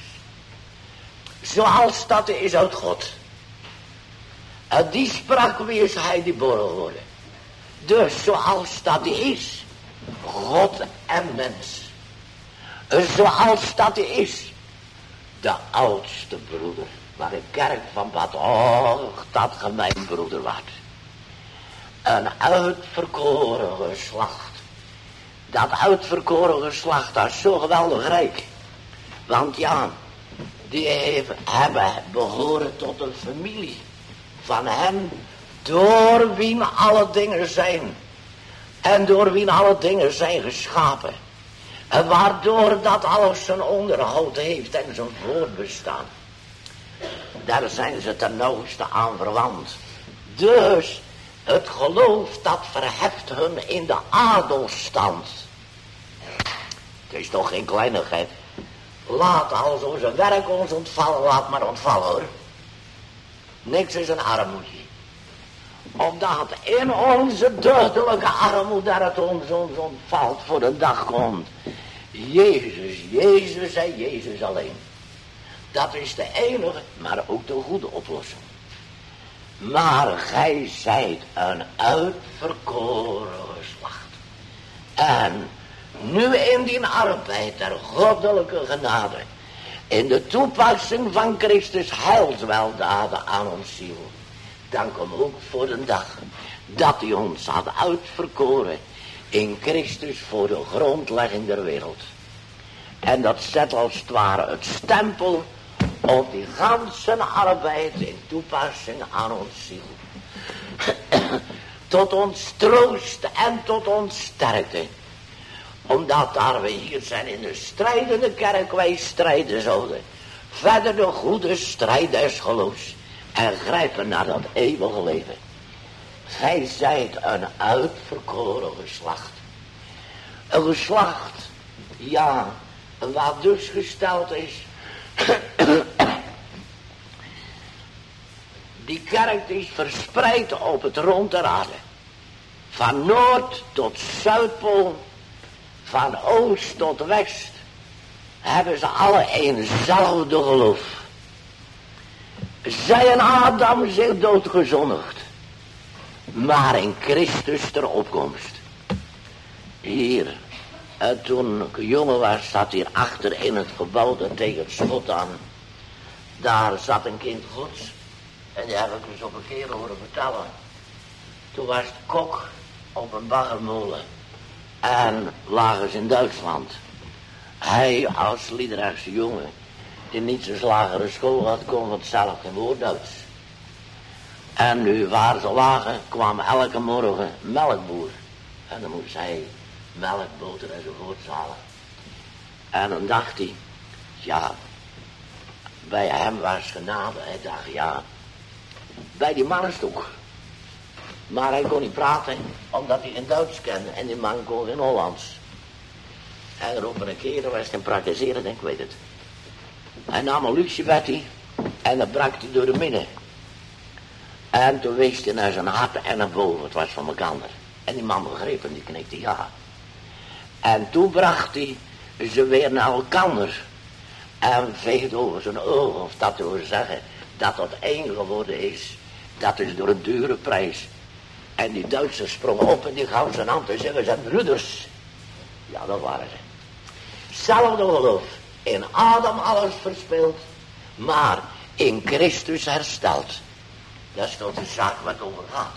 Zoals dat is uit God. En die sprak wie is hij die borrel worden. Dus zoals dat is, God en mens. Zoals dat is, de oudste broeder, waar de kerk van bad, och, dat ge mijn broeder was. Een uitverkoren geslacht. Dat uitverkoren geslacht, dat is zo geweldig rijk. Want ja, die behoren tot een familie van hem, door wie alle dingen zijn. En door wie alle dingen zijn geschapen. En waardoor dat alles zijn onderhoud heeft en zijn voortbestaan. Daar zijn ze ten nauwste aan verwant. Dus het geloof dat verheft hun in de adelstand. Het is toch geen kleinigheid. Laat als onze werk ons ontvallen, laat maar ontvallen hoor. Niks is een armoede. Omdat in onze deugdelijke armoede dat het ons ontvalt voor de dag komt. Jezus en Jezus alleen. Dat is de enige, maar ook de goede oplossing. Maar gij zijt een uitverkoren geslacht. En nu in die arbeid der goddelijke genade, in de toepassing van Christus heilsweldaden aan ons ziel, dank hem ook voor de dag dat hij ons had uitverkoren in Christus voor de grondlegging der wereld. En dat zet als het ware het stempel op die ganse arbeid in toepassing aan ons ziel. Tot ons troost en tot ons sterkte. Omdat daar we hier zijn in de strijdende kerk, wij strijden zouden. Verder de goede strijd des geloofs. En grijpen naar dat eeuwige leven. Gij zijt een uitverkoren geslacht. Een geslacht, ja, wat dus gesteld is. Die kerk is verspreid op het rond der aarde. Van Noord tot Zuidpool. Van Oost tot West. Hebben ze alle eenzelfde geloof. Zij en Adam zich doodgezondigd. Maar in Christus ter opkomst. Hier. En toen ik een jongen was, zat hier achter in het gebouw dat tegen het schot aan. Daar zat een kind gods. En die heb ik eens op een keer horen vertellen. Toen was het kok op een baggermolen. En lagen ze in Duitsland. Hij als Liederijkse jongen, die niet zo'n lagere school had, kon vanzelf geen woord Duits. En nu waar ze lagen, kwam elke morgen melkboer. En dan moest hij melk, boter enzovoort halen. En dan dacht hij, ja, bij hem was genade. Hij dacht, ja, bij die mannen is het ook. Maar hij kon niet praten, omdat hij geen Duits kende. En die man kon geen Hollands. En er op een keer, dan was hij praktiseren, ik weet het. Hij nam een lucifertje en dan brak hij door de midden. En toen wees hij naar zijn hart en naar boven, het was van elkaar. En die man begreep hem, die knikte ja. En toen bracht hij ze weer naar elkaar. En veegde over zijn ogen, of dat wil zeggen, dat het één geworden is. Dat is door een dure prijs. En die Duitsers sprongen op en die gaven zijn hand en zeggen, zijn broeders. Ja, dat waren ze. Hetzelfde geloof. In Adam alles verspeeld, maar in Christus hersteld. Dat is toch de zaak waar het over gaat.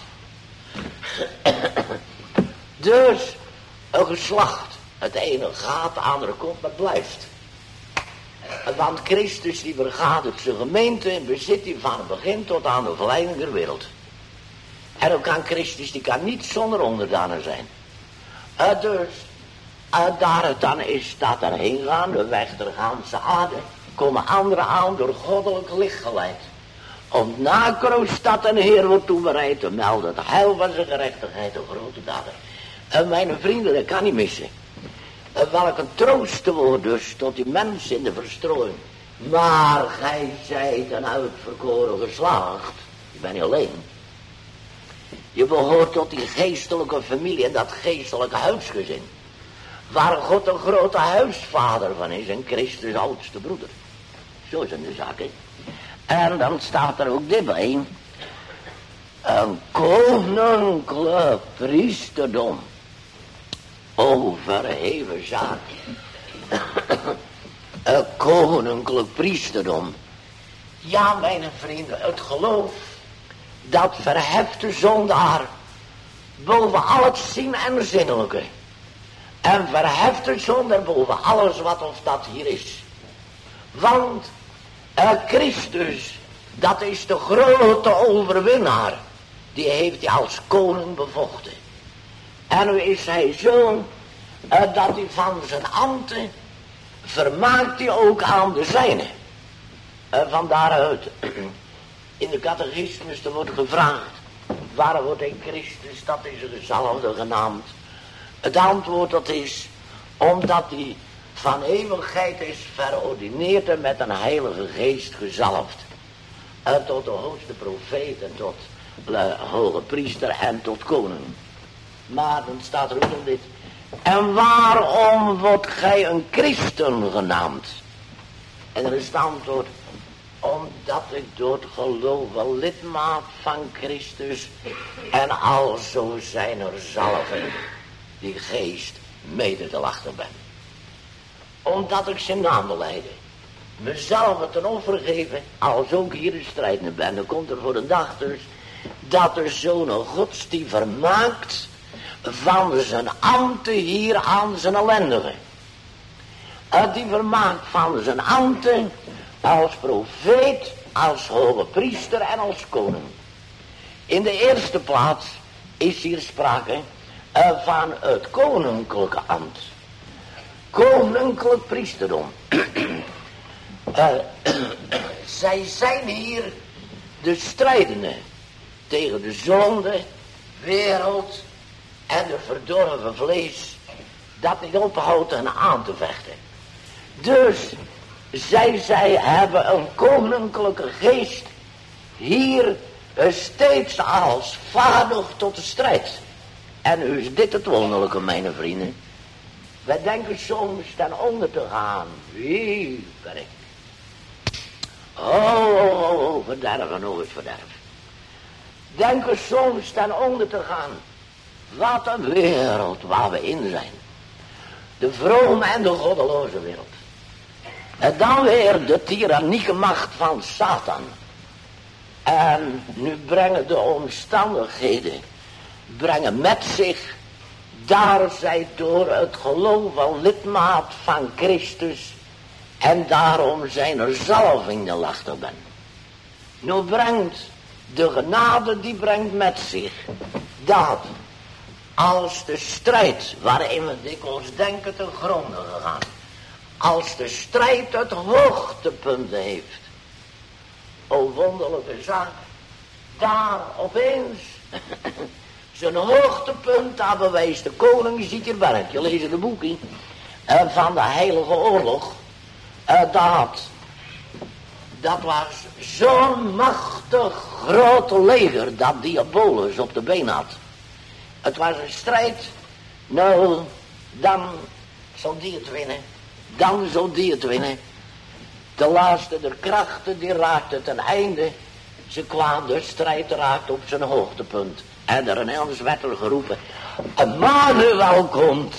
Dus een geslacht. Het ene gaat, het andere komt, maar blijft. Want Christus die vergadert zijn gemeente en bezit die van het begin tot aan de verleiding der wereld. En ook kan Christus, die kan niet zonder onderdanen zijn. Dus daar het dan is dat er heen gaan, de weg der ganse aarde, komen anderen aan door goddelijk licht geleid. Om na Kroonstad en Heer wordt toebereid te melden het heil van zijn gerechtigheid, de grote dader. En mijn vrienden, dat kan niet missen. Welk een troost te worden dus tot die mensen in de verstrooiing. Maar gij zijt een uitverkoren geslacht. Je bent niet alleen. Je behoort tot die geestelijke familie en dat geestelijke huisgezin. Waar God een grote huisvader van is en Christus oudste broeder. Zo zijn de zaken. En dan staat er ook dit bij. Een koninklijk priesterdom. O, verheven zaak. Een koninklijk priesterdom. Ja, mijn vrienden, het geloof, dat verheft de zondaar boven al het zien en zinnelijke. En verheft de zondaar boven alles wat of dat hier is. Want Christus, dat is de grote overwinnaar. Die heeft hij als koning bevochten. En nu is hij zo dat hij van zijn ambten vermaakt hij ook aan de zijne. Van daaruit in de catechismus er wordt gevraagd, waar wordt hij Christus, dat is er dezelfde genaamd. Het antwoord dat is, omdat hij van eeuwigheid is verordineerd en met een heilige geest gezalfd. Tot de hoogste profeet en tot de hoge priester en tot koning. Maar dan staat er ook nog dit. En waarom wordt gij een christen genaamd? En er is het antwoord. Omdat ik door het geloof wel lidmaat van Christus en alzo zijn er zalving die geest mede te lachten ben. Omdat ik zijn naam belijde, mezelf ten offer geven, als ook hier in strijd ben. Dan komt er voor de dag dus dat er zo'n gods die vermaakt van zijn ambten hier aan zijn ellendige. Die vermaakt van zijn ambten als profeet, als hoge priester en als koning. In de eerste plaats is hier sprake van het koninklijke ambt. Koninklijk priesterdom. Zij zijn hier de strijdenden tegen de zonde, wereld en de verdorven vlees dat niet ophoudt hen aan te vechten. Dus zij hebben een koninklijke geest hier steeds als vaardig tot de strijd. En nu is dit het wonderlijke, mijn vrienden. Wij denken soms ten onder te gaan. Wie ben ik? Oh, verderven, oh, het verderf. Denken soms ten onder te gaan. Wat een wereld waar we in zijn. De vrome en de goddeloze wereld. En dan weer de tyrannieke macht van Satan. En nu brengen de omstandigheden, brengen met zich, daar zij door het geloof van lidmaat van Christus, en daarom zijn er zalvingen achter ben. Nu brengt de genade, die brengt met zich dat als de strijd waarin we dikwijls denken te gronden gegaan, als de strijd het hoogtepunt heeft, o wonderlijke zaak, daar opeens Zijn hoogtepunt, dat bewijst de koning, ziet je werk. Je leest de boekie van de Heilige Oorlog. Dat was zo'n machtig groot leger dat Diabolus op de been had. Het was een strijd. Nou, dan zal die het winnen. Dan zal die het winnen. De laatste der krachten, die raakte ten einde. De strijd raakte op zijn hoogtepunt. En er ineens werd er geroepen: Emmanuel komt.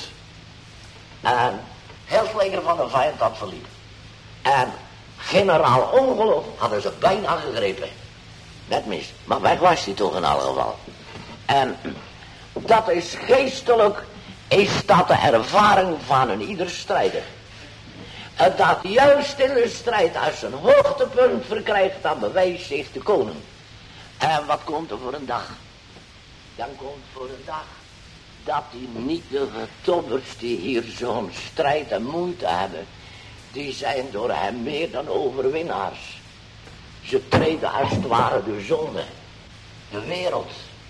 En heel het leger van de vijand had verliep. En generaal Ongeloof hadden ze bijna gegrepen. Net mis. Maar weg was hij toch in alle geval. En dat is geestelijk, is dat de ervaring van een ieder strijder. En dat juist in de strijd als een hoogtepunt verkrijgt, dan bewijst zich de koning. En wat komt er voor een dag? Dan komt voor een dag dat die nietige tobbers die hier zo'n strijd en moeite hebben, die zijn door hem meer dan overwinnaars. Ze treden als het ware de zonde, de wereld,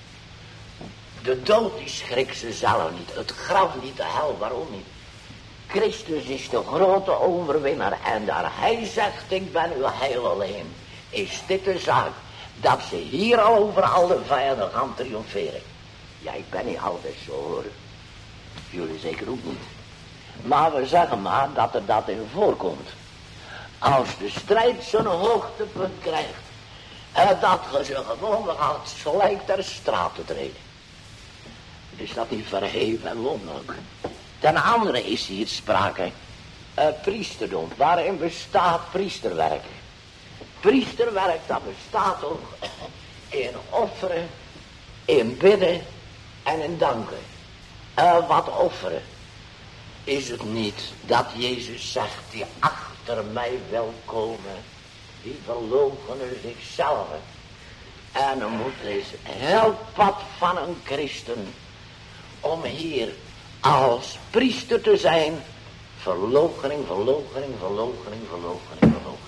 de dood, die schrikt ze zelf niet, het graf niet, de hel, waarom niet? Christus is de grote overwinnaar en daar hij zegt: ik ben uw heil alleen, is dit de zaak, dat ze hier al over al de vijanden gaan triomferen. Ja, ik ben niet altijd zo, hoor. Jullie zeker ook niet. Maar we zeggen maar dat er dat in voorkomt. Als de strijd zo'n hoogtepunt krijgt, dat je ze gewoon gaat gelijk ter straat te treden. Is dat niet verheven en wonderlijk? Ten andere is hier sprake priesterdom. Waarin bestaat priesterwerk? Priesterwerk, dat bestaat ook in offeren, in bidden en in danken. Wat offeren? Is het niet dat Jezus zegt: die achter mij wil komen, die verloochenen zichzelf. En dan moet er eens heel pad van een christen om hier als priester te zijn. Verloochening, verloochening, verloochening, verloochening, verloochening.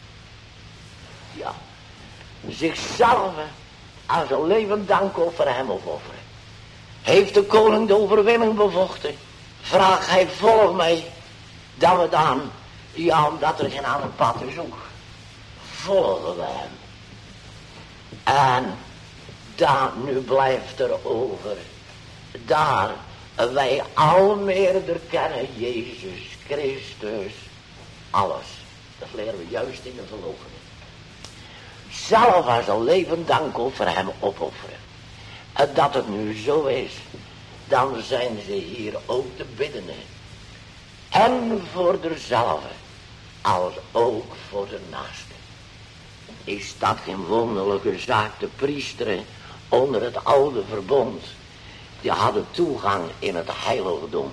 Ja, zichzelf als een levend dankoffer hem opofferen. Heeft de koning de overwinning bevochten? Vraag hij: volg mij. Dat we dan, ja, omdat er geen ander pad is ook, volgen we hem. En daar nu blijft er over, daar wij al meerder kennen Jezus Christus, alles. Dat leren we juist in de verloochening. Zelf als een levend dankoffer hem opofferen. En dat het nu zo is, dan zijn ze hier ook te bidden. En voor derzelve, als ook voor de naaste. Is dat geen wonderlijke zaak? De priesteren onder het oude verbond, die hadden toegang in het heiligdom.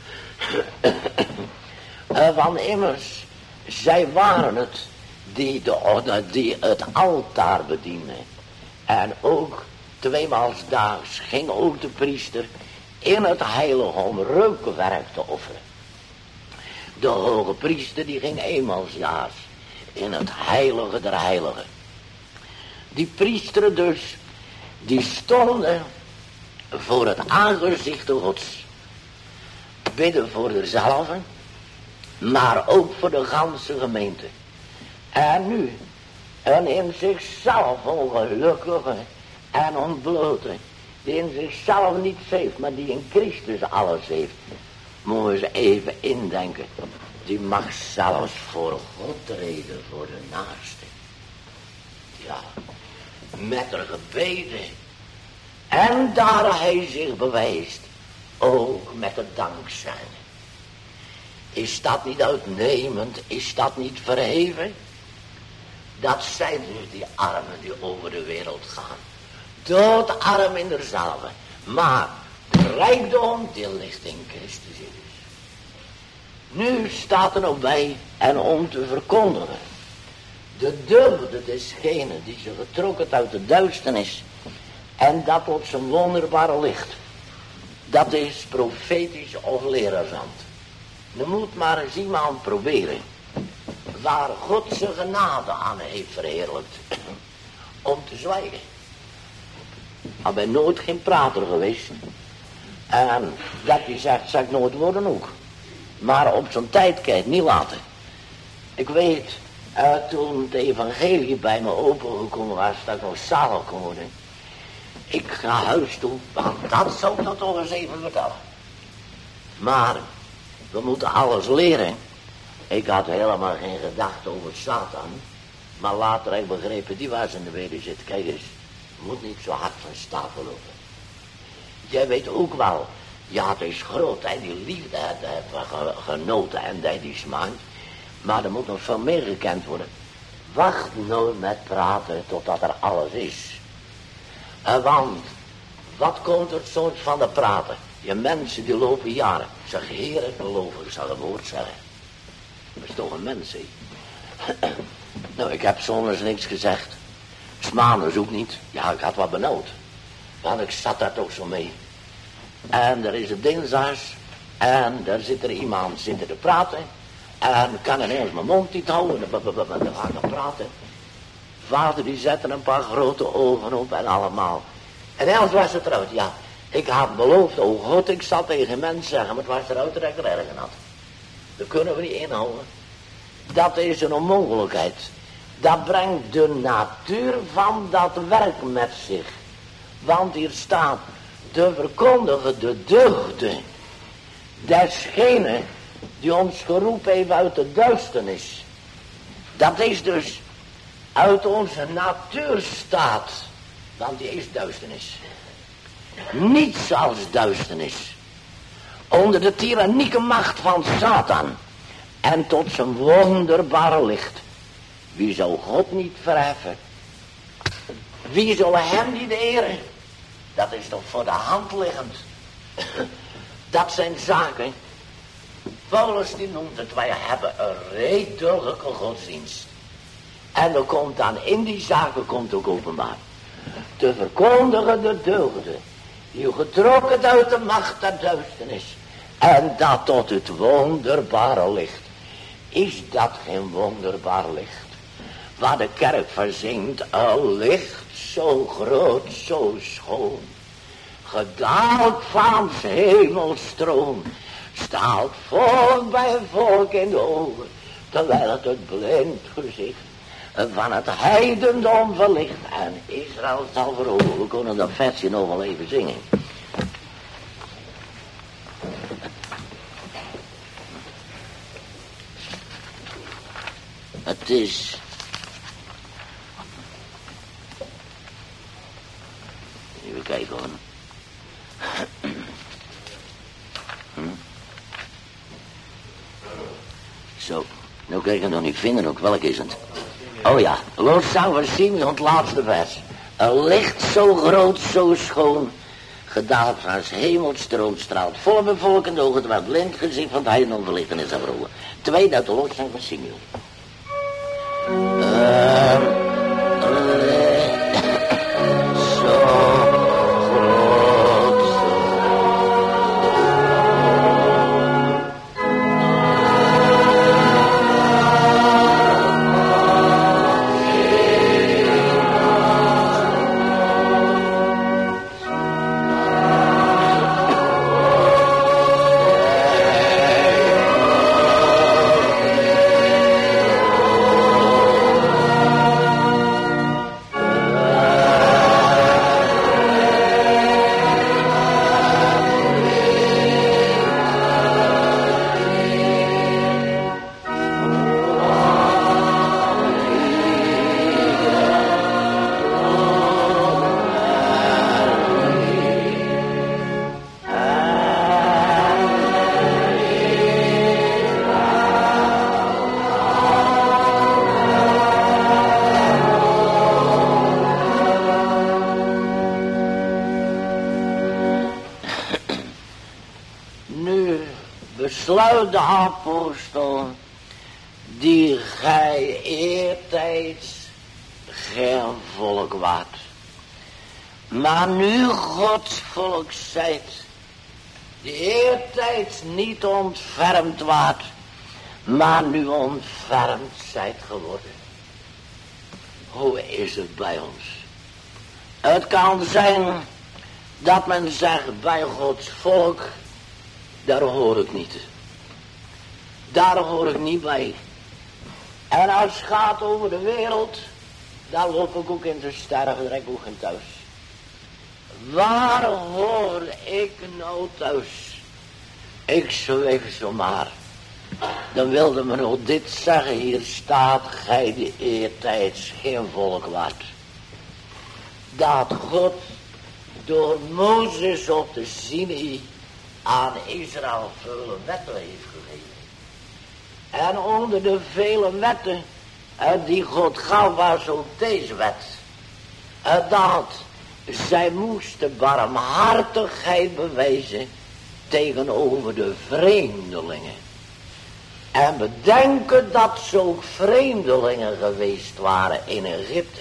Want immers, zij waren het die het altaar bedienden. En ook tweemaal daags ging ook de priester in het heiligdom reukwerk te offeren. De hoge priester die ging eenmansjaars in het heilige der heiligen. Die priesteren dus, die stonden voor het aangezicht Gods. Bidden voor zichzelf, maar ook voor de ganse gemeente. En nu, een in zichzelf ongelukkige en ontblote, die in zichzelf niets heeft, maar die in Christus alles heeft, moeten ze even indenken. Die mag zelfs voor God treden, voor de naaste. Ja, met haar gebeden. En daar hij zich bewijst, ook met het dankzijn. Is dat niet uitnemend? Is dat niet verheven? Dat zijn dus die armen die over de wereld gaan. Doodarm in derzelve. Maar de rijkdom die ligt in Christus Jezus. Nu staat er nog bij en om te verkondigen. De dubbele desgene die zich getrokken uit de duisternis. En dat tot zijn wonderbare licht. Dat is profetisch of leraarshand. Je moet maar eens iemand proberen. Waar God zijn genade aan heeft verheerlijkt. Om te zwijgen. Al ben nooit geen prater geweest. En dat hij zegt, zou ik nooit worden ook. Maar op zo'n tijd kan je het niet laten. Ik weet, toen het evangelie bij me opengekomen was, dat ik nog zalig kon worden. Ik ga naar huis toe, want dat zou ik nog toch eens even vertellen. Maar, we moeten alles leren. Ik had helemaal geen gedachte over Satan. Maar later heb ik begrepen, die was in de wederzit. Kijk eens, je moet niet zo hard van stapel lopen. Jij weet ook wel, ja, het is groot, hè, die liefde heeft genoten en die smaakt. Maar er moet nog veel meer gekend worden. Wacht nooit met praten totdat er alles is. Want, wat komt er soms van de praten? Je mensen die lopen jaren. Zeg, Heer, ik geloof, ik zal een woord zeggen. Dat is toch een mens, hè? Nou, ik heb soms niks gezegd. 's maandags ook niet. Ja, ik had wat benauwd. Want ik zat daar toch zo mee. En er is een dinsdags. En daar zit er iemand zitten te praten. En kan ineens mijn mond niet houden. En dan ga ik praten. Vader die zette een paar grote ogen op en allemaal. En eens was het eruit. Ja, ik had beloofd. Oh God, ik zal tegen mensen zeggen. Maar het was eruit dat ik er erg had. Dat kunnen we niet inhouden. Dat is een onmogelijkheid. Dat brengt de natuur van dat werk met zich. Want hier staat, te verkondigen de deugden desgene die ons geroepen heeft uit de duisternis. Dat is dus uit onze natuurstaat, want die is duisternis. Niets als duisternis. Onder de tyrannieke macht van Satan en tot zijn wonderbare licht. Wie zou God niet verheffen? Wie zal hem niet eren? Dat is toch voor de hand liggend. Dat zijn zaken. Paulus die noemt het, wij hebben een redelijke godsdienst. En er komt dan, in die zaken komt ook openbaar. Te verkondigen de deugden, die getrokken uit de macht der duisternis. En dat tot het wonderbare licht. Is dat geen wonderbaar licht? Waar de kerk verzingt, een licht zo groot, zo schoon. Gedaald van hemelstroom, staat volk bij volk in de ogen. Terwijl het blind gezicht van het heidendom verlicht. En Israël zal veroveren. We kunnen dat versje nog wel even zingen. Het is... Even kijken hoor. Zo, nou kan ik het nog niet vinden ook. Welk is het? Oh ja, lofzang van Simeon, het laatste vers. Een licht zo groot, zo schoon, gedaald van het hemelstroom straalt vol bevolkende ogen, terwijl het blind gezicht van het heidendom verlichten is afgeroepen. Tweede uit de lofzang van Simeon. Besluit de apostel, die gij eertijds geen volk waart, maar nu Gods volk zijt, die eertijds niet ontfermd waart, maar nu ontfermd zijt geworden. Hoe is het bij ons? Het kan zijn dat men zegt bij Gods volk, daar hoor ik niet. Daar hoor ik niet bij. En als het gaat over de wereld, daar loop ik ook in te sterven, daar heb ik ook geen thuis. Waar hoor ik nou thuis? Ik zweef zomaar. Dan wilde men nog dit zeggen, hier staat gij de eertijds geen volk waard. Dat God door Mozes op de Sinai aan Israël vele wetten heeft gegeven. En onder de vele wetten die God gaf was ook deze wet. Dat zij moesten barmhartigheid bewijzen tegenover de vreemdelingen. En bedenken dat ze ook vreemdelingen geweest waren in Egypte.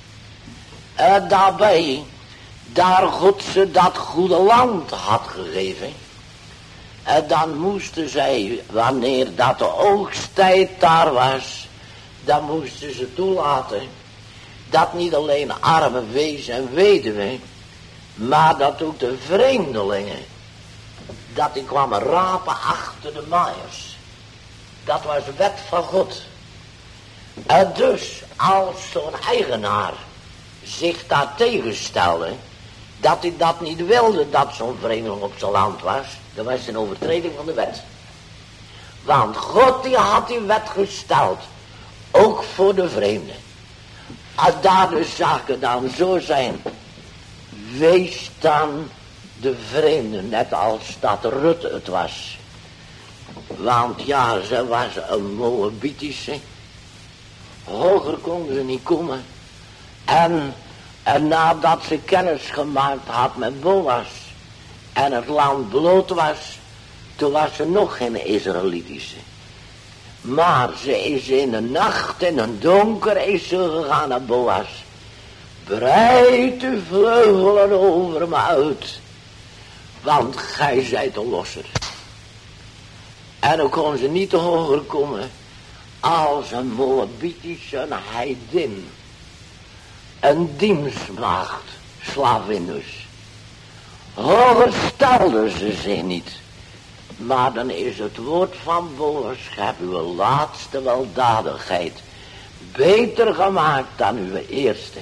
Daarbij, daar God ze dat goede land had gegeven. Dan moesten zij, wanneer dat de oogsttijd daar was, dan moesten ze toelaten dat niet alleen armen, wezen en weduwen, maar dat ook de vreemdelingen, dat die kwamen rapen achter de maaiers. Dat was de wet van God. En dus als zo'n eigenaar zich daar tegenstelde, dat hij dat niet wilde, dat zo'n vreemdeling op zijn land was, dat was een overtreding van de wet. Want God die had die wet gesteld, ook voor de vreemden. Als daar de zaken dan zo zijn, wees dan de vreemden, net als dat Rutte het was. Want ja, ze was een Moabitische. Hoger konden ze niet komen. En nadat ze kennis gemaakt had met Boas en het land bloot was, toen was ze nog geen Israëlitische. Maar ze is in de nacht, in het donker, is ze gegaan naar Boas. Breid uw vleugelen over me uit, want gij zijt de losser. En dan kon ze niet te hoger komen als een Moabitische heidin. Een dienstmaagd, slavin dus. Hoger stelde ze zich niet. Maar dan is het woord van Boas, heb uw laatste weldadigheid beter gemaakt dan uw eerste.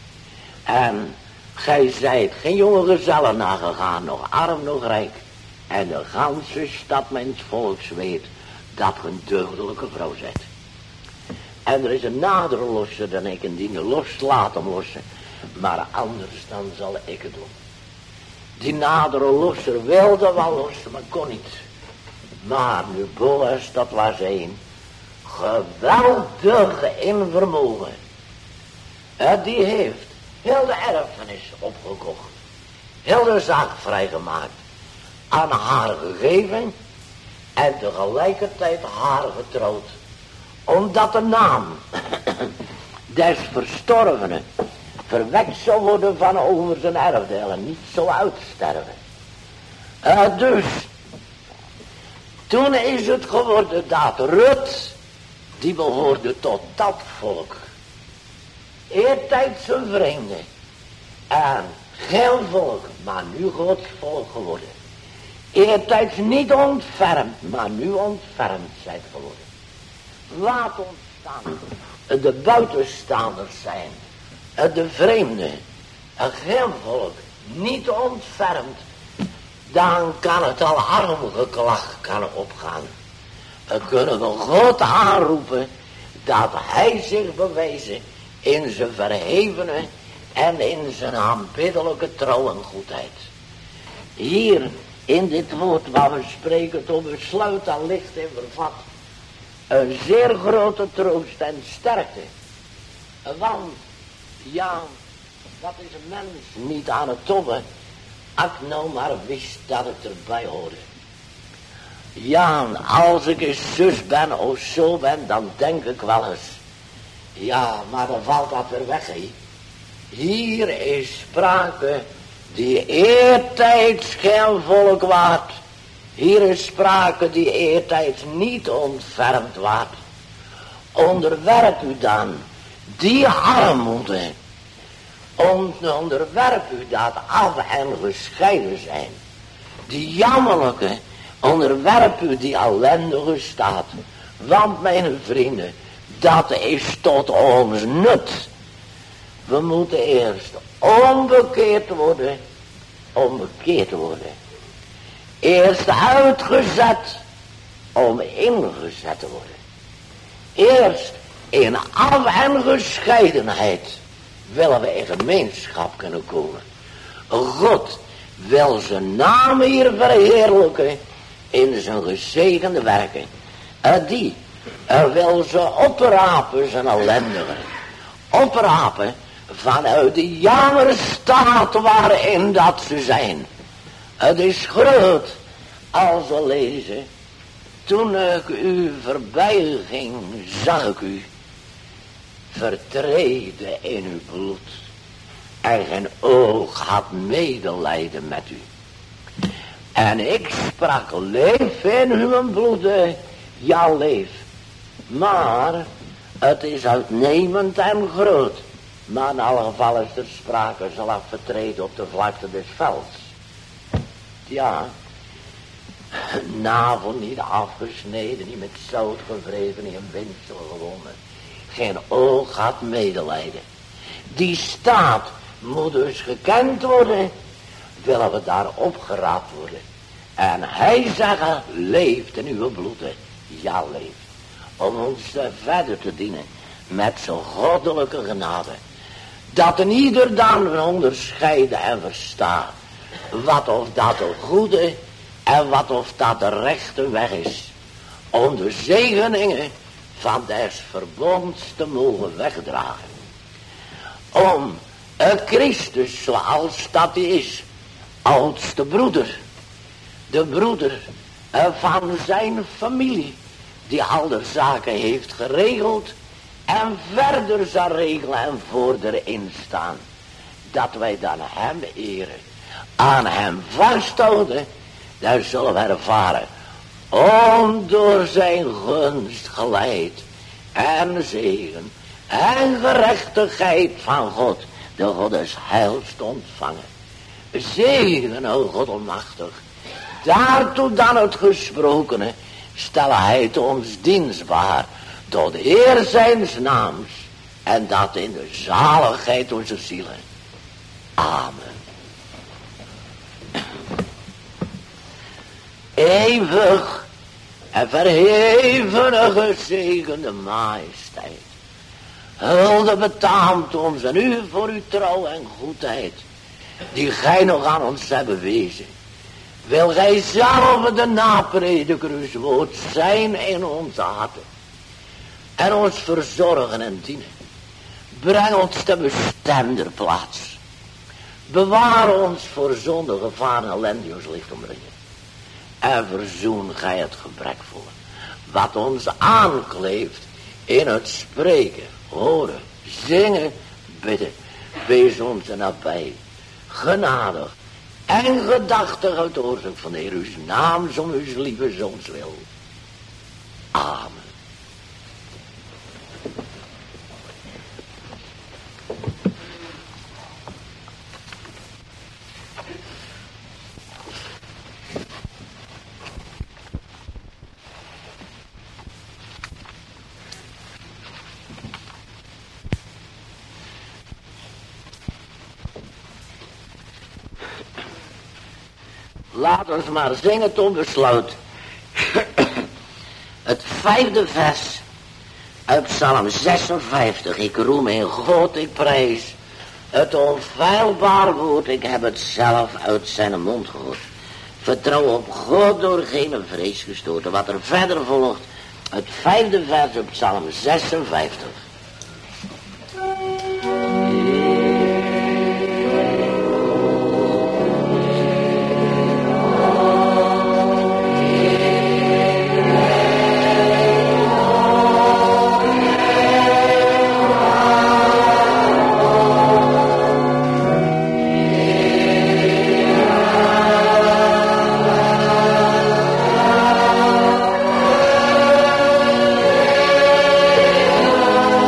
En gij zijt geen jonge gezellen nagegaan, nog arm, nog rijk. En de ganse stad mijns volks weet dat ge een deugdelijke vrouw zijt. En er is een nadere losser dan ik, en die los laat hem lossen. Maar anders dan zal ik het doen. Die nadere losser wilde wel lossen, maar kon niet. Maar nu Boas, dat was een geweldige in vermogen. Die heeft heel de erfenis opgekocht. Heel de zaak vrijgemaakt. Aan haar gegeven. En tegelijkertijd haar getrouwd. Omdat de naam des verstorvenen verwekt zou worden van over zijn erfdelen. Niet zo uitsterven. Dus toen is het geworden dat Rut, die behoorde tot dat volk. Eertijds een vreemde. En geen volk, maar nu Gods volk geworden. Eertijds niet ontfermd, maar nu ontfermd zijt geworden. Laat ons staan, de buitenstaanders zijn, de vreemden, geen volk, niet ontfermd. Dan kan het al armgeklacht opgaan. Dan kunnen we God aanroepen dat hij zich bewezen in zijn verhevene en in zijn aanbiddelijke trouw en goedheid. Hier in dit woord waar we spreken tot besluit aan licht en vervat. Een zeer grote troost en sterkte. Want ja, dat is een mens niet aan het tobben. Als ik nou maar wist dat het erbij hoorde. Ja, als ik eens zus ben of zo ben, dan denk ik wel eens. Ja, maar dan valt dat weer weg, hè. Hier is sprake die eertijds geen volk waard. Hier is sprake die eertijds niet ontfermd waard. Onderwerp u dan die armoede Onderwerp u dat af en gescheiden zijn. Die jammerlijke, onderwerp u die ellendige staat. Want mijn vrienden, dat is tot ons nut. We moeten eerst omgekeerd worden. Eerst uitgezet om ingezet te worden. Eerst in af en gescheidenheid willen we in gemeenschap kunnen komen. God wil zijn naam hier verheerlijken in zijn gezegende werken. Die wil ze oprapen, zijn ellendigen. Oprapen vanuit de jammerstaat waarin dat ze zijn. Het is groot als we lezen. Toen ik u voorbij ging, zag ik u vertreden in uw bloed. En geen oog had medelijden met u. En ik sprak, leef in uw bloed, ja leef. Maar het is uitnemend en groot. Maar in alle geval is er sprake, zal ik vertreden op de vlakte des velds. Ja, navel niet afgesneden, niet met zout gevreven, niet in windsel gewonnen. Geen oog had medelijden. Die staat moet dus gekend worden, willen we daar opgeraapt worden. En hij zeggen, leeft in uw bloeden, ja leeft. Om ons verder te dienen met zijn goddelijke genade. Dat een ieder dan onderscheiden en verstaat. Wat of dat de goede en wat of dat de rechte weg is. Om de zegeningen van des verbonds te mogen wegdragen. Om Christus zoals dat is. Als de broeder. De broeder van zijn familie. Die al de zaken heeft geregeld. En verder zal regelen en vorderen instaan. Dat wij dan hem eren. Aan hem vasthouden. Daar zullen we ervaren. Om door zijn gunst geleid. En zegen. En gerechtigheid van God. De God des heils te ontvangen. Zegen, o God almachtig. Daartoe dan het gesprokene. Stel hij het ons dienstbaar. Tot eer zijns naams. En dat in de zaligheid onze zielen. Amen. Eeuwig en verheven gezegende majesteit. Hulde betaamt ons en u voor uw trouw en goedheid. Die gij nog aan ons hebt bewezen. Wil gij zelf de naprediker uw woord zijn in onze harten. En ons verzorgen en dienen. Breng ons te bestemder plaats. Bewaar ons voor zonde, gevaar en ellende ons licht omringen. En verzoen gij het gebrekvolle. Wat ons aankleeft in het spreken, horen, zingen, bidden. Wees ons nabij, genadig en gedachtig uit de oorzaak van de Heer. Uw naam om uw lieve zoons wil. Amen. Laat ons maar zingen tot besluit. Het 5e vers uit Psalm 56. Ik roem in God, ik prijs het onfeilbaar woord. Ik heb het zelf uit zijn mond gehoord. Vertrouw op God door geen vrees gestoten. Wat er verder volgt. Het 5e vers uit Psalm 56. Oh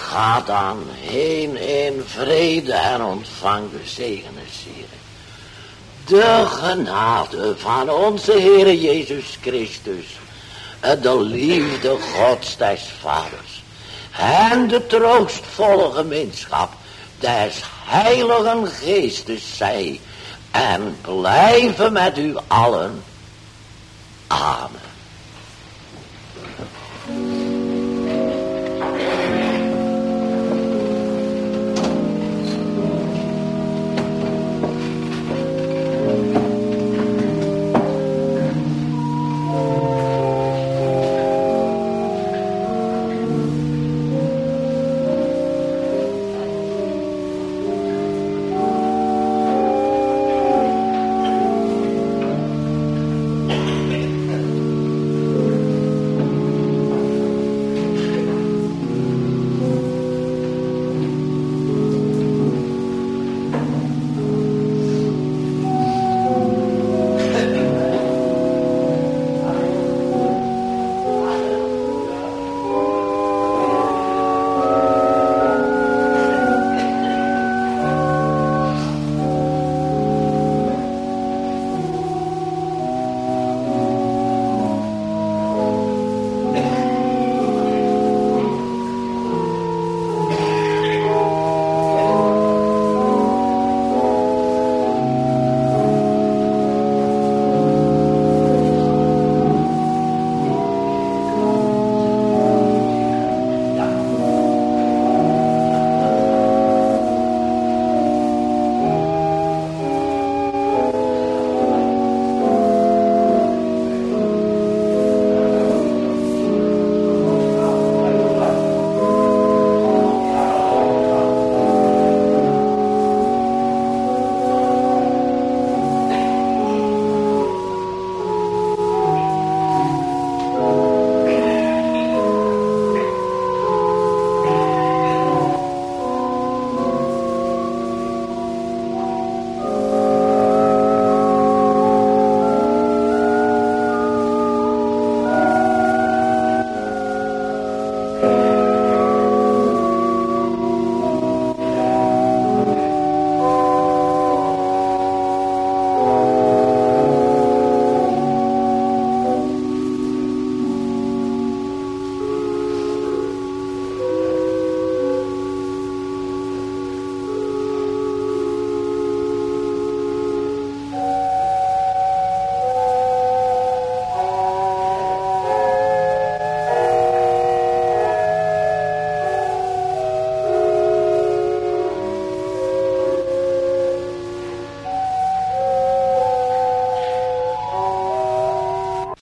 Ga dan heen in vrede en ontvang de zegen des Heeren. De genade van onze Heere Jezus Christus, en de liefde Gods des Vaders, en de troostvolle gemeenschap des Heiligen Geestes zij en blijven met u allen. Amen.